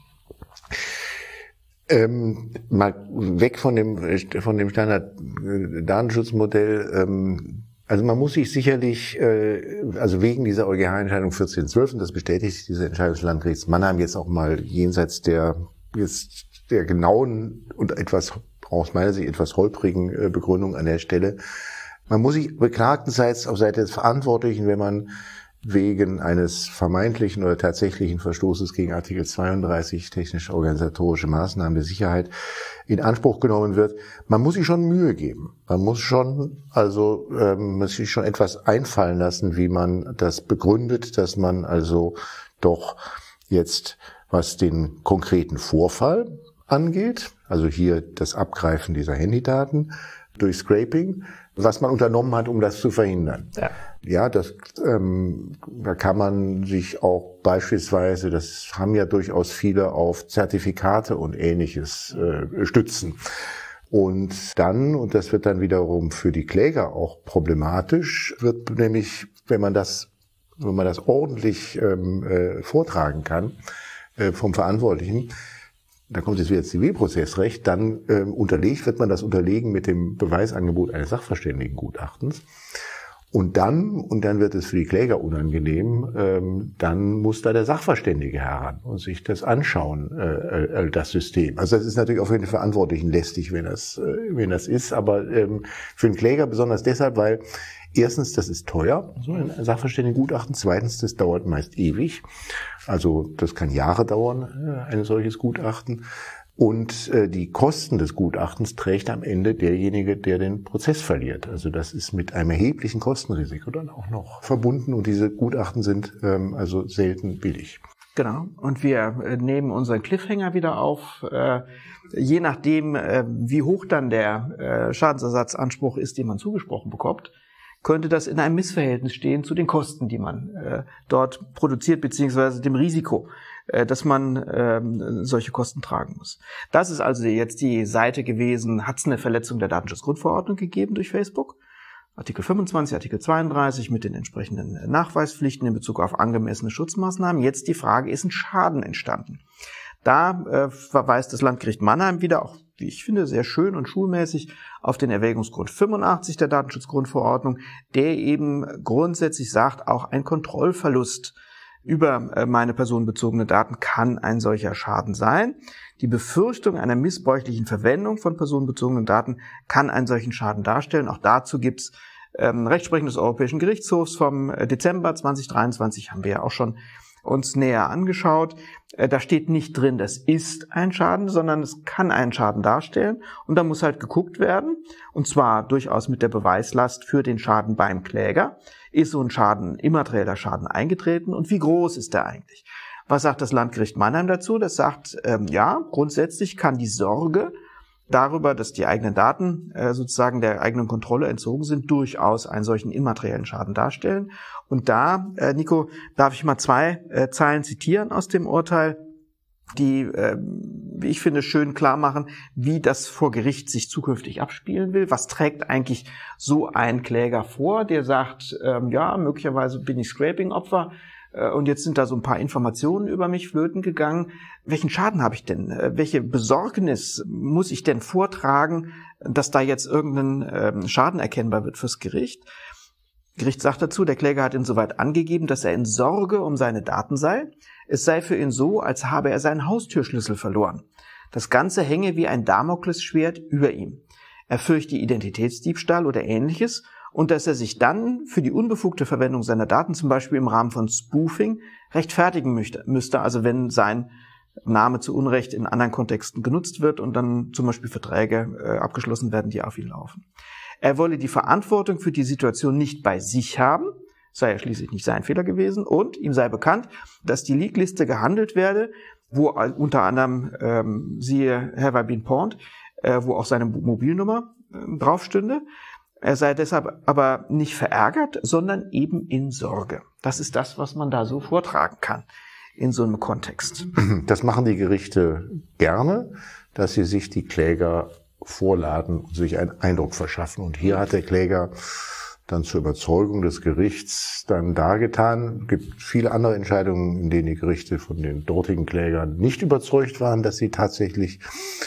Ähm, mal weg von dem, von dem Standard-Datenschutzmodell. Ähm, Also man muss sich sicherlich, äh, also wegen dieser EuGH-Entscheidung vierzehn zwölf, und das bestätigt diese Entscheidung des Landgerichts Mannheim jetzt auch mal jenseits der jetzt der genauen und etwas, aus meiner Sicht etwas holprigen äh, Begründung an der Stelle. Man muss sich beklagtenseits auf Seite des Verantwortlichen, wenn man wegen eines vermeintlichen oder tatsächlichen Verstoßes gegen Artikel zweiunddreißig technisch-organisatorische Maßnahmen der Sicherheit in Anspruch genommen wird, man muss sich schon Mühe geben. Man muss schon, also ähm, muss sich schon etwas einfallen lassen, wie man das begründet, dass man also doch jetzt, was den konkreten Vorfall angeht, also hier das Abgreifen dieser Handydaten durch Scraping, was man unternommen hat, um das zu verhindern. Ja. Ja, das, ähm, da kann man sich auch beispielsweise, das haben ja durchaus viele, auf Zertifikate und Ähnliches äh, stützen. Und dann, und das wird dann wiederum für die Kläger auch problematisch, wird nämlich, wenn man das, wenn man das ordentlich ähm, äh, vortragen kann, äh, vom Verantwortlichen, da kommt jetzt wieder Zivilprozessrecht, dann äh, unterlegt, wird man das unterlegen mit dem Beweisangebot eines Sachverständigengutachtens. Und dann, und dann wird es für die Kläger unangenehm, ähm, dann muss da der Sachverständige heran und sich das anschauen, äh, äh, das System. Also das ist natürlich auch für den Verantwortlichen lästig, wenn das, äh, wenn das ist, aber ähm, für den Kläger besonders deshalb, weil erstens, das ist teuer, so ein Sachverständigengutachten. Zweitens, das dauert meist ewig. Also das kann Jahre dauern, ein solches Gutachten. Und äh, die Kosten des Gutachtens trägt am Ende derjenige, der den Prozess verliert. Also das ist mit einem erheblichen Kostenrisiko dann auch noch verbunden. Und diese Gutachten sind ähm, also selten billig. Genau. Und wir äh, nehmen unseren Cliffhanger wieder auf. Äh, je nachdem, äh, wie hoch dann der äh, Schadensersatzanspruch ist, den man zugesprochen bekommt, könnte das in einem Missverhältnis stehen zu den Kosten, die man äh, dort produziert, beziehungsweise dem Risiko, äh, dass man äh, solche Kosten tragen muss. Das ist also jetzt die Seite gewesen, hat es eine Verletzung der Datenschutzgrundverordnung gegeben durch Facebook? Artikel fünfundzwanzig, Artikel zweiunddreißig mit den entsprechenden Nachweispflichten in Bezug auf angemessene Schutzmaßnahmen. Jetzt die Frage, ist ein Schaden entstanden? Da äh, verweist das Landgericht Mannheim wieder, auch wie ich finde, sehr schön und schulmäßig auf den Erwägungsgrund fünfundachtzig der Datenschutzgrundverordnung, der eben grundsätzlich sagt, auch ein Kontrollverlust über äh, meine personenbezogene Daten kann ein solcher Schaden sein. Die Befürchtung einer missbräuchlichen Verwendung von personenbezogenen Daten kann einen solchen Schaden darstellen. Auch dazu gibt's ähm, Rechtsprechung des Europäischen Gerichtshofs vom Dezember zweitausenddreiundzwanzig, haben wir ja auch schon uns näher angeschaut. Da steht nicht drin, das ist ein Schaden, sondern es kann einen Schaden darstellen. Und da muss halt geguckt werden, und zwar durchaus mit der Beweislast für den Schaden beim Kläger. Ist so ein Schaden, immaterieller Schaden eingetreten und wie groß ist der eigentlich? Was sagt das Landgericht Mannheim dazu? Das sagt, ähm, ja, grundsätzlich kann die Sorge darüber, dass die eigenen Daten äh, sozusagen der eigenen Kontrolle entzogen sind, durchaus einen solchen immateriellen Schaden darstellen. Und da, äh, Nico, darf ich mal zwei äh, Zeilen zitieren aus dem Urteil, die, äh, wie ich finde, schön klar machen, wie das vor Gericht sich zukünftig abspielen will. Was trägt eigentlich so ein Kläger vor, der sagt, ähm, ja, möglicherweise bin ich Scraping-Opfer, und jetzt sind da so ein paar Informationen über mich flöten gegangen. Welchen Schaden habe ich denn? Welche Besorgnis muss ich denn vortragen, dass da jetzt irgendein Schaden erkennbar wird fürs Gericht? Gericht sagt dazu, der Kläger hat insoweit angegeben, dass er in Sorge um seine Daten sei. Es sei für ihn so, als habe er seinen Haustürschlüssel verloren. Das Ganze hänge wie ein Damoklesschwert über ihm. Er fürchte Identitätsdiebstahl oder Ähnliches und dass er sich dann für die unbefugte Verwendung seiner Daten, zum Beispiel im Rahmen von Spoofing, rechtfertigen möchte, müsste. Also wenn sein Name zu Unrecht in anderen Kontexten genutzt wird und dann zum Beispiel Verträge äh, abgeschlossen werden, die auf ihn laufen. Er wolle die Verantwortung für die Situation nicht bei sich haben, sei ja schließlich nicht sein Fehler gewesen, und ihm sei bekannt, dass die Leakliste gehandelt werde, wo unter anderem, ähm, siehe Have I Been Pawned, äh, wo auch seine Mobilnummer äh, drauf stünde. Er sei deshalb aber nicht verärgert, sondern eben in Sorge. Das ist das, was man da so vortragen kann in so einem Kontext. Das machen die Gerichte gerne, dass sie sich die Kläger vorladen und sich einen Eindruck verschaffen. Und hier hat der Kläger dann zur Überzeugung des Gerichts dann dargetan. Es gibt viele andere Entscheidungen, in denen die Gerichte von den dortigen Klägern nicht überzeugt waren, dass sie tatsächlich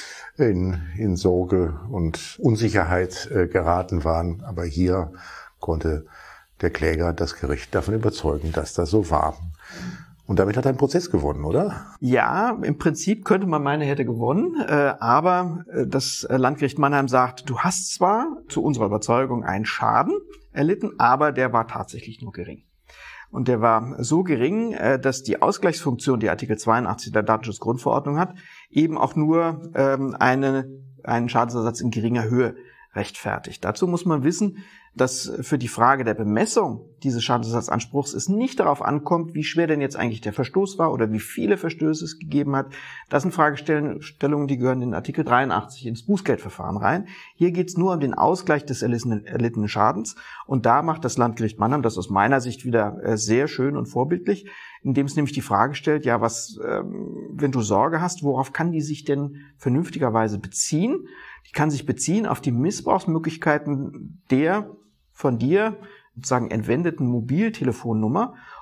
in, in Sorge und Unsicherheit äh, geraten waren. Aber hier konnte der Kläger das Gericht davon überzeugen, dass das so war. Und damit hat er einen Prozess gewonnen, oder? Ja, im Prinzip könnte man meinen, er hätte gewonnen. Äh, aber das Landgericht Mannheim sagt, du hast zwar zu unserer Überzeugung einen Schaden erlitten, aber der war tatsächlich nur gering. Und der war so gering, dass die Ausgleichsfunktion, die Artikel zweiundachtzig der Datenschutzgrundverordnung hat, eben auch nur ähm, eine, einen Schadensersatz in geringer Höhe rechtfertigt. Dazu muss man wissen, dass für die Frage der Bemessung dieses Schadensersatzanspruchs es nicht darauf ankommt, wie schwer denn jetzt eigentlich der Verstoß war oder wie viele Verstöße es gegeben hat. Das sind Fragestellungen, die gehören in Artikel dreiundachtzig ins Bußgeldverfahren rein. Hier geht es nur um den Ausgleich des erlittenen, erlittenen Schadens. Und da macht das Landgericht Mannheim das aus meiner Sicht wieder sehr schön und vorbildlich, indem es nämlich die Frage stellt, ja, was, ähm, wenn du Sorge hast, worauf kann die sich denn vernünftigerweise beziehen? Die kann sich beziehen auf die Missbrauchsmöglichkeiten der von dir sozusagen entwendeten Mobiltelefonnummer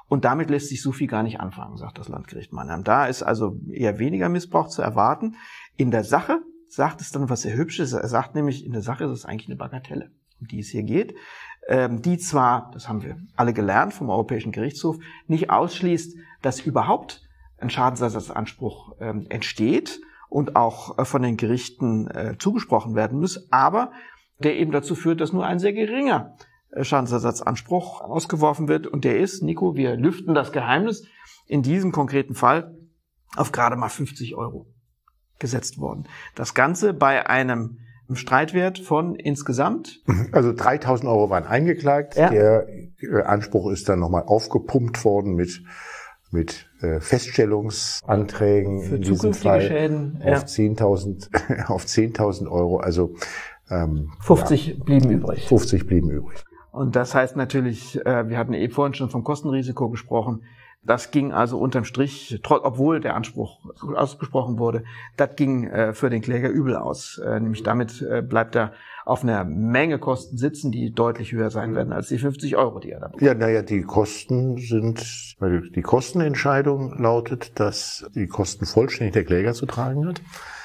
Und damit lässt sich so viel gar nicht anfangen, sagt das Landgericht Mannheim. Da ist also eher weniger Missbrauch zu erwarten. In der Sache sagt es dann was sehr Hübsches. Er sagt nämlich, in der Sache ist es eigentlich eine Bagatelle, um die es hier geht, ähm, die zwar, das haben wir alle gelernt vom Europäischen Gerichtshof, nicht ausschließt, dass überhaupt ein Schadensersatzanspruch ähm, entsteht und auch äh, von den Gerichten äh, zugesprochen werden muss, aber der eben dazu führt, dass nur ein sehr geringer Schadensersatzanspruch ausgeworfen wird. Und der ist, Nico, wir lüften das Geheimnis, in diesem konkreten Fall auf gerade mal fünfzig Euro gesetzt worden. Das Ganze bei einem Streitwert von insgesamt? Also dreitausend Euro waren eingeklagt. Ja. Der Anspruch ist dann nochmal aufgepumpt worden mit mit äh, Feststellungsanträgen für in diesem Fall Schäden, auf zehntausend auf zehntausend Euro. Also ähm, fünfzig ja, blieben übrig. fünfzig blieben übrig. Und das heißt natürlich, wir hatten eben vorhin schon vom Kostenrisiko gesprochen, das ging also unterm Strich, obwohl der Anspruch ausgesprochen wurde, das ging für den Kläger übel aus. Nämlich damit bleibt er auf einer Menge Kosten sitzen, die deutlich höher sein werden als die fünfzig Euro, die er da bekommt. Ja, naja, die Kosten sind, die Kostenentscheidung lautet, dass die Kosten vollständig der Kläger zu tragen hat.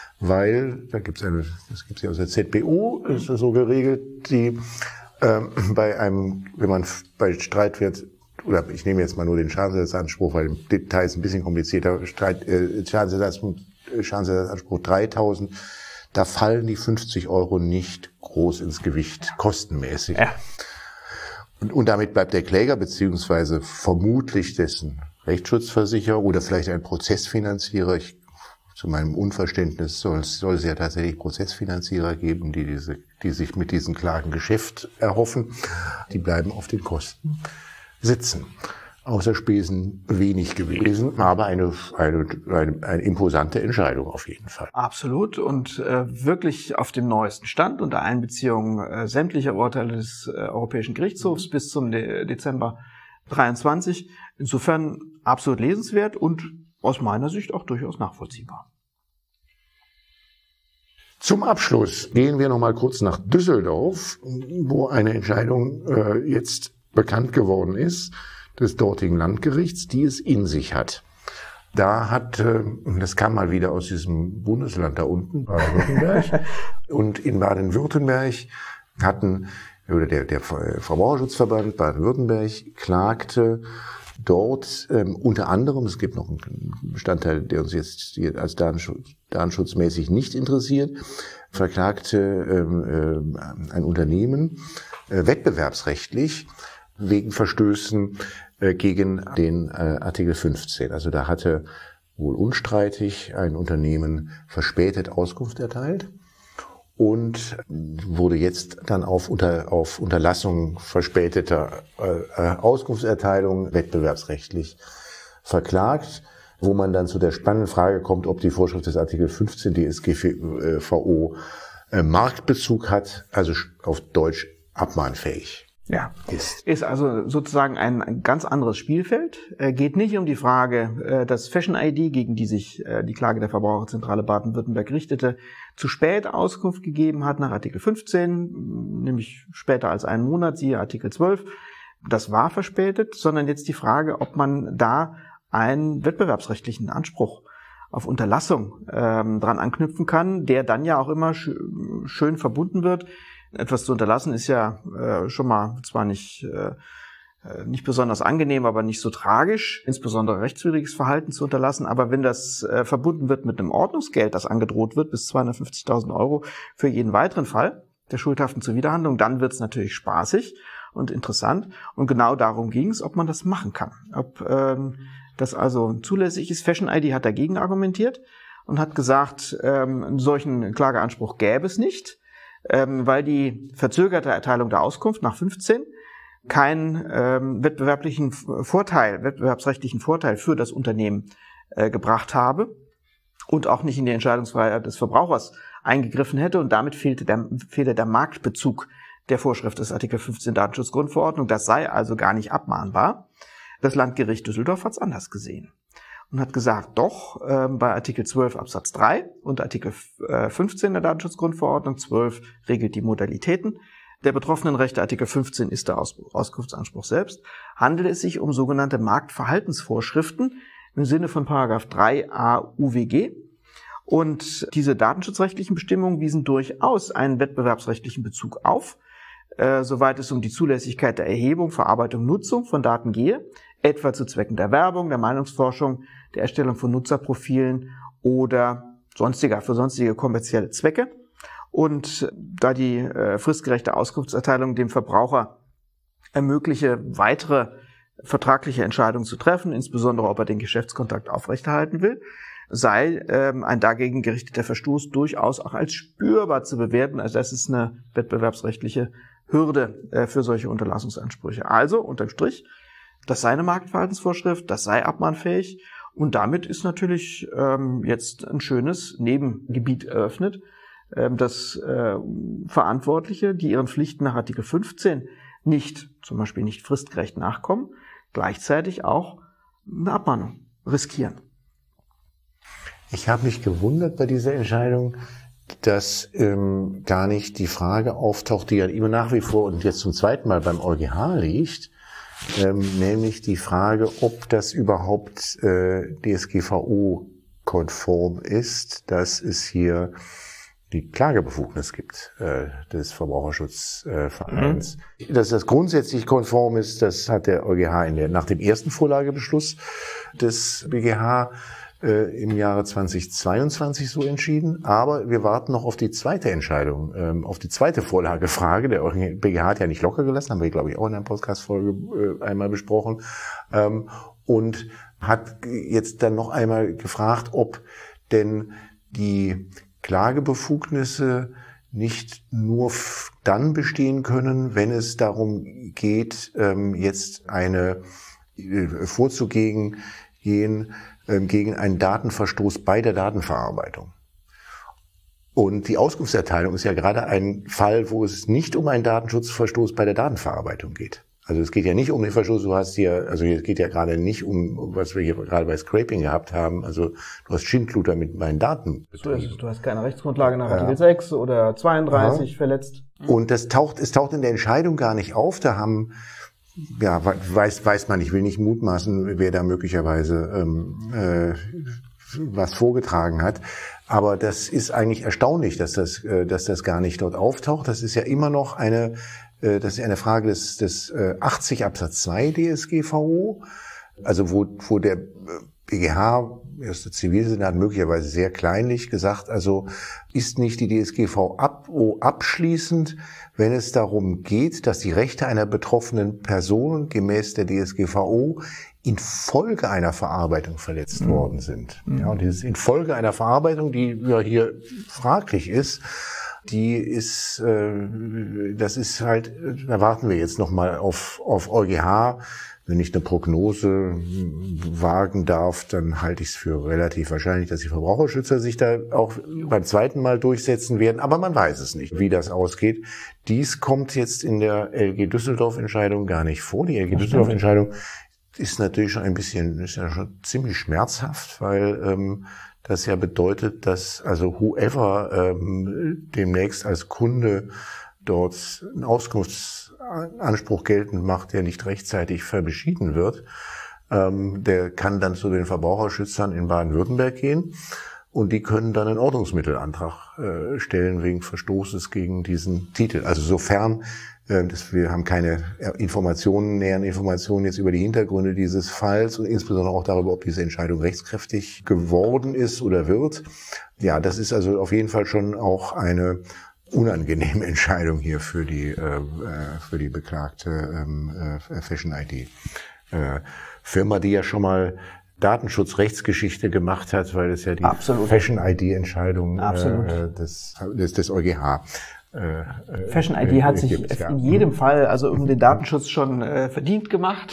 Weil, da gibt's eine, das gibt's ja aus der Z B U, ist das so geregelt, die ähm, bei einem, wenn man bei Streitwert, oder ich nehme jetzt mal nur den Schadensersatzanspruch, weil im Detail ist ein bisschen komplizierter, Streit, äh, Schadensersatzanspruch, Schadensersatzanspruch dreitausend, da fallen die fünfzig Euro nicht groß ins Gewicht, kostenmäßig. Ja. Und, und damit bleibt der Kläger beziehungsweise vermutlich dessen Rechtsschutzversicherer oder vielleicht ein Prozessfinanzierer, ich zu meinem Unverständnis soll es, soll es ja tatsächlich Prozessfinanzierer geben, die diese, die sich mit diesen Klagen Geschäft erhoffen. Die bleiben auf den Kosten sitzen. Außer Spesen wenig gewesen, aber eine, eine, eine, eine imposante Entscheidung auf jeden Fall. Absolut und äh, wirklich auf dem neuesten Stand unter Einbeziehung äh, sämtlicher Urteile des äh, Europäischen Gerichtshofs bis zum De- Dezember dreiundzwanzig. Insofern absolut lesenswert und aus meiner Sicht auch durchaus nachvollziehbar. Zum Abschluss gehen wir noch mal kurz nach Düsseldorf, wo eine Entscheidung äh, jetzt bekannt geworden ist des dortigen Landgerichts, die es in sich hat. Da hat, äh, das kam mal wieder aus diesem Bundesland da unten, Baden-Württemberg, und in Baden-Württemberg hatten, oder der, der Verbraucherschutzverband Baden-Württemberg klagte dort ähm, unter anderem, es gibt noch einen Bestandteil, der uns jetzt als Datenschutz, datenschutzmäßig nicht interessiert, verklagte ähm, äh, ein Unternehmen äh, wettbewerbsrechtlich wegen Verstößen äh, gegen den äh, Artikel fünfzehn. Also da hatte wohl unstreitig ein Unternehmen verspätet Auskunft erteilt und wurde jetzt dann auf, unter, auf Unterlassung verspäteter äh, Auskunftserteilung wettbewerbsrechtlich verklagt, wo man dann zu der spannenden Frage kommt, ob die Vorschrift des Artikel fünfzehn D S G V O äh, Marktbezug hat, also auf Deutsch abmahnfähig. Ja, ist. ist also sozusagen ein, ein ganz anderes Spielfeld. Äh, geht nicht um die Frage, äh, dass Fashion I D, gegen die sich äh, die Klage der Verbraucherzentrale Baden-Württemberg richtete, zu spät Auskunft gegeben hat nach Artikel fünfzehn, nämlich später als einen Monat, siehe Artikel zwölf. Das war verspätet, sondern jetzt die Frage, ob man da einen wettbewerbsrechtlichen Anspruch auf Unterlassung ähm, dran anknüpfen kann, der dann ja auch immer sch- schön verbunden wird. Etwas zu unterlassen ist ja äh, schon mal zwar nicht äh, nicht besonders angenehm, aber nicht so tragisch, insbesondere rechtswidriges Verhalten zu unterlassen. Aber wenn das äh, verbunden wird mit einem Ordnungsgeld, das angedroht wird, bis zweihundertfünfzigtausend Euro für jeden weiteren Fall der schuldhaften Zuwiderhandlung, dann wird es natürlich spaßig und interessant. Und genau darum ging es, ob man das machen kann. Ob ähm, das also zulässig ist. Fashion I D hat dagegen argumentiert und hat gesagt, ähm, einen solchen Klageanspruch gäbe es nicht, ähm, weil die verzögerte Erteilung der Auskunft nach fünfzehn keinen ähm, wettbewerblichen Vorteil, wettbewerbsrechtlichen Vorteil für das Unternehmen äh, gebracht habe und auch nicht in die Entscheidungsfreiheit des Verbrauchers eingegriffen hätte. Und damit fehlte der, fehlte der Marktbezug der Vorschrift des Artikel fünfzehn Datenschutzgrundverordnung. Das sei also gar nicht abmahnbar. Das Landgericht Düsseldorf hat es anders gesehen und hat gesagt, doch, äh, bei Artikel zwölf Absatz drei und Artikel fünfzehn der Datenschutzgrundverordnung, zwölf regelt die Modalitäten der betroffenen Rechte, Artikel fünfzehn ist der Aus- Auskunftsanspruch selbst, handelt es sich um sogenannte Marktverhaltensvorschriften im Sinne von Paragraph drei a U W G. Und diese datenschutzrechtlichen Bestimmungen wiesen durchaus einen wettbewerbsrechtlichen Bezug auf, äh, soweit es um die Zulässigkeit der Erhebung, Verarbeitung, Nutzung von Daten gehe, etwa zu Zwecken der Werbung, der Meinungsforschung, der Erstellung von Nutzerprofilen oder sonstiger, für sonstige kommerzielle Zwecke. Und da die äh, fristgerechte Auskunftserteilung dem Verbraucher ermögliche, weitere vertragliche Entscheidungen zu treffen, insbesondere ob er den Geschäftskontakt aufrechterhalten will, sei ähm, ein dagegen gerichteter Verstoß durchaus auch als spürbar zu bewerten. Also das ist eine wettbewerbsrechtliche Hürde äh, für solche Unterlassungsansprüche. Also unterm Strich, das sei eine Marktverhaltensvorschrift, das sei abmahnfähig und damit ist natürlich ähm, jetzt ein schönes Nebengebiet eröffnet, ähm, dass äh, Verantwortliche, die ihren Pflichten nach Artikel fünfzehn nicht, zum Beispiel nicht fristgerecht nachkommen, gleichzeitig auch eine Abmahnung riskieren. Ich habe mich gewundert bei dieser Entscheidung, dass ähm, gar nicht die Frage auftaucht, die ja immer nach wie vor und jetzt zum zweiten Mal beim EuGH liegt, ähm, nämlich die Frage, ob das überhaupt äh, D S G V O-konform ist, dass es hier die Klagebefugnis gibt äh, des Verbraucherschutzvereins. Äh, mhm. Dass das grundsätzlich konform ist, das hat der EuGH in der, nach dem ersten Vorlagebeschluss des B G H äh, im Jahre zweitausendzweiundzwanzig so entschieden. Aber wir warten noch auf die zweite Entscheidung, ähm, auf die zweite Vorlagefrage. Der B G H hat ja nicht locker gelassen, haben wir, glaube ich, auch in einer Podcast-Folge äh, einmal besprochen. Ähm, und hat jetzt dann noch einmal gefragt, ob denn die Klagebefugnisse nicht nur dann bestehen können, wenn es darum geht, jetzt eine vorzugehen gehen gegen einen Datenverstoß bei der Datenverarbeitung. Und die Auskunftserteilung ist ja gerade ein Fall, wo es nicht um einen Datenschutzverstoß bei der Datenverarbeitung geht. Also es geht ja nicht um den Verstoß, du hast hier, also es geht ja gerade nicht um, was wir hier gerade bei Scraping gehabt haben, also du hast Schindluder mit meinen Daten. Du hast, du hast keine Rechtsgrundlage nach Artikel ja. sechs oder zweiunddreißig ja. verletzt. Und das taucht, es taucht in der Entscheidung gar nicht auf, da haben, ja, weiß, weiß man, ich will nicht mutmaßen, wer da möglicherweise ähm, äh, was vorgetragen hat. Aber das ist eigentlich erstaunlich, dass das, äh, dass das gar nicht dort auftaucht. Das ist ja immer noch eine Das ist eine Frage des, des achtzig Absatz zwei D S G V O, also wo, wo der B G H, erste Zivilsenat, möglicherweise sehr kleinlich gesagt, also ist nicht die D S G V O abschließend, wenn es darum geht, dass die Rechte einer betroffenen Person gemäß der D S G V O infolge einer Verarbeitung verletzt mhm. worden sind. Mhm. Ja, und dieses infolge einer Verarbeitung, die ja hier fraglich ist, die ist, äh, das ist halt, da warten wir jetzt nochmal auf, auf EuGH. Wenn ich eine Prognose wagen darf, dann halte ich es für relativ wahrscheinlich, dass die Verbraucherschützer sich da auch beim zweiten Mal durchsetzen werden. Aber man weiß es nicht, wie das ausgeht. Dies kommt jetzt in der L G Düsseldorf-Entscheidung gar nicht vor. Die L G Düsseldorf-Entscheidung ist natürlich schon ein bisschen, ist ja schon ziemlich schmerzhaft, weil ähm, das ja bedeutet, dass also whoever ähm, demnächst als Kunde dort einen Auskunftsanspruch geltend macht, der nicht rechtzeitig verbeschieden wird, ähm, der kann dann zu den Verbraucherschützern in Baden-Württemberg gehen und die können dann einen Ordnungsmittelantrag äh, stellen wegen Verstoßes gegen diesen Titel. Also sofern Das, wir haben keine Informationen, näheren Informationen jetzt über die Hintergründe dieses Falls und insbesondere auch darüber, ob diese Entscheidung rechtskräftig geworden ist oder wird. Ja, das ist also auf jeden Fall schon auch eine unangenehme Entscheidung hier für die äh, für die beklagte äh, Fashion I D äh, Firma, die ja schon mal Datenschutzrechtsgeschichte gemacht hat, weil es ja die Absolut. Fashion I D-Entscheidung äh, des, des, des EuGH Fashion I D hat sich in jedem Fall also um den Datenschutz schon äh, verdient gemacht,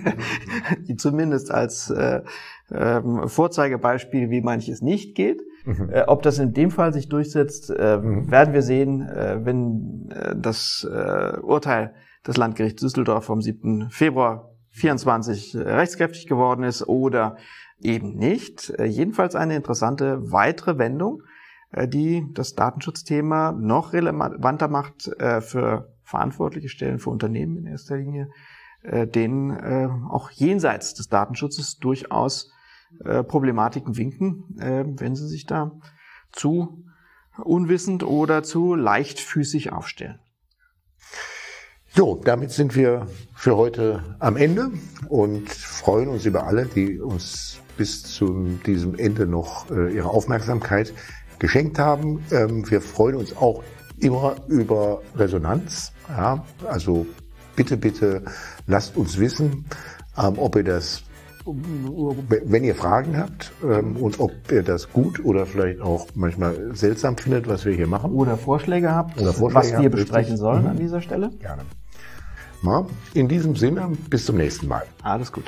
zumindest als äh, äh, Vorzeigebeispiel, wie manches nicht geht. Mhm. Äh, ob das in dem Fall sich durchsetzt, äh, mhm. werden wir sehen, äh, wenn äh, das äh, Urteil des Landgerichts Düsseldorf vom siebten Februar vierundzwanzig äh, rechtskräftig geworden ist oder eben nicht. Äh, jedenfalls eine interessante weitere Wendung, die das Datenschutzthema noch relevanter macht äh, für Verantwortliche stellen für Unternehmen in erster Linie, äh, denen äh, auch jenseits des Datenschutzes durchaus äh, Problematiken winken, äh, wenn sie sich da zu unwissend oder zu leichtfüßig aufstellen. Jo, damit sind wir für heute am Ende und freuen uns über alle, die uns bis zu diesem Ende noch äh, ihre Aufmerksamkeit geschenkt haben. Ähm, wir freuen uns auch immer über Resonanz. Ja, also bitte, bitte lasst uns wissen, ähm, ob ihr das, wenn ihr Fragen habt ähm, und ob ihr das gut oder vielleicht auch manchmal seltsam findet, was wir hier machen. Oder Vorschläge habt, oder Vorschläge was wir habt, besprechen richtig. sollen Mhm. an dieser Stelle. Gerne. Na, in diesem Sinne, bis zum nächsten Mal. Alles Gute.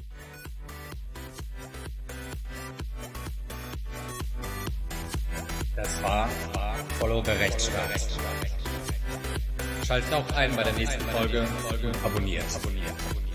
Das war Follow the Rechtsstaat. Schaltet auch ein bei der nächsten Folge und abonniert.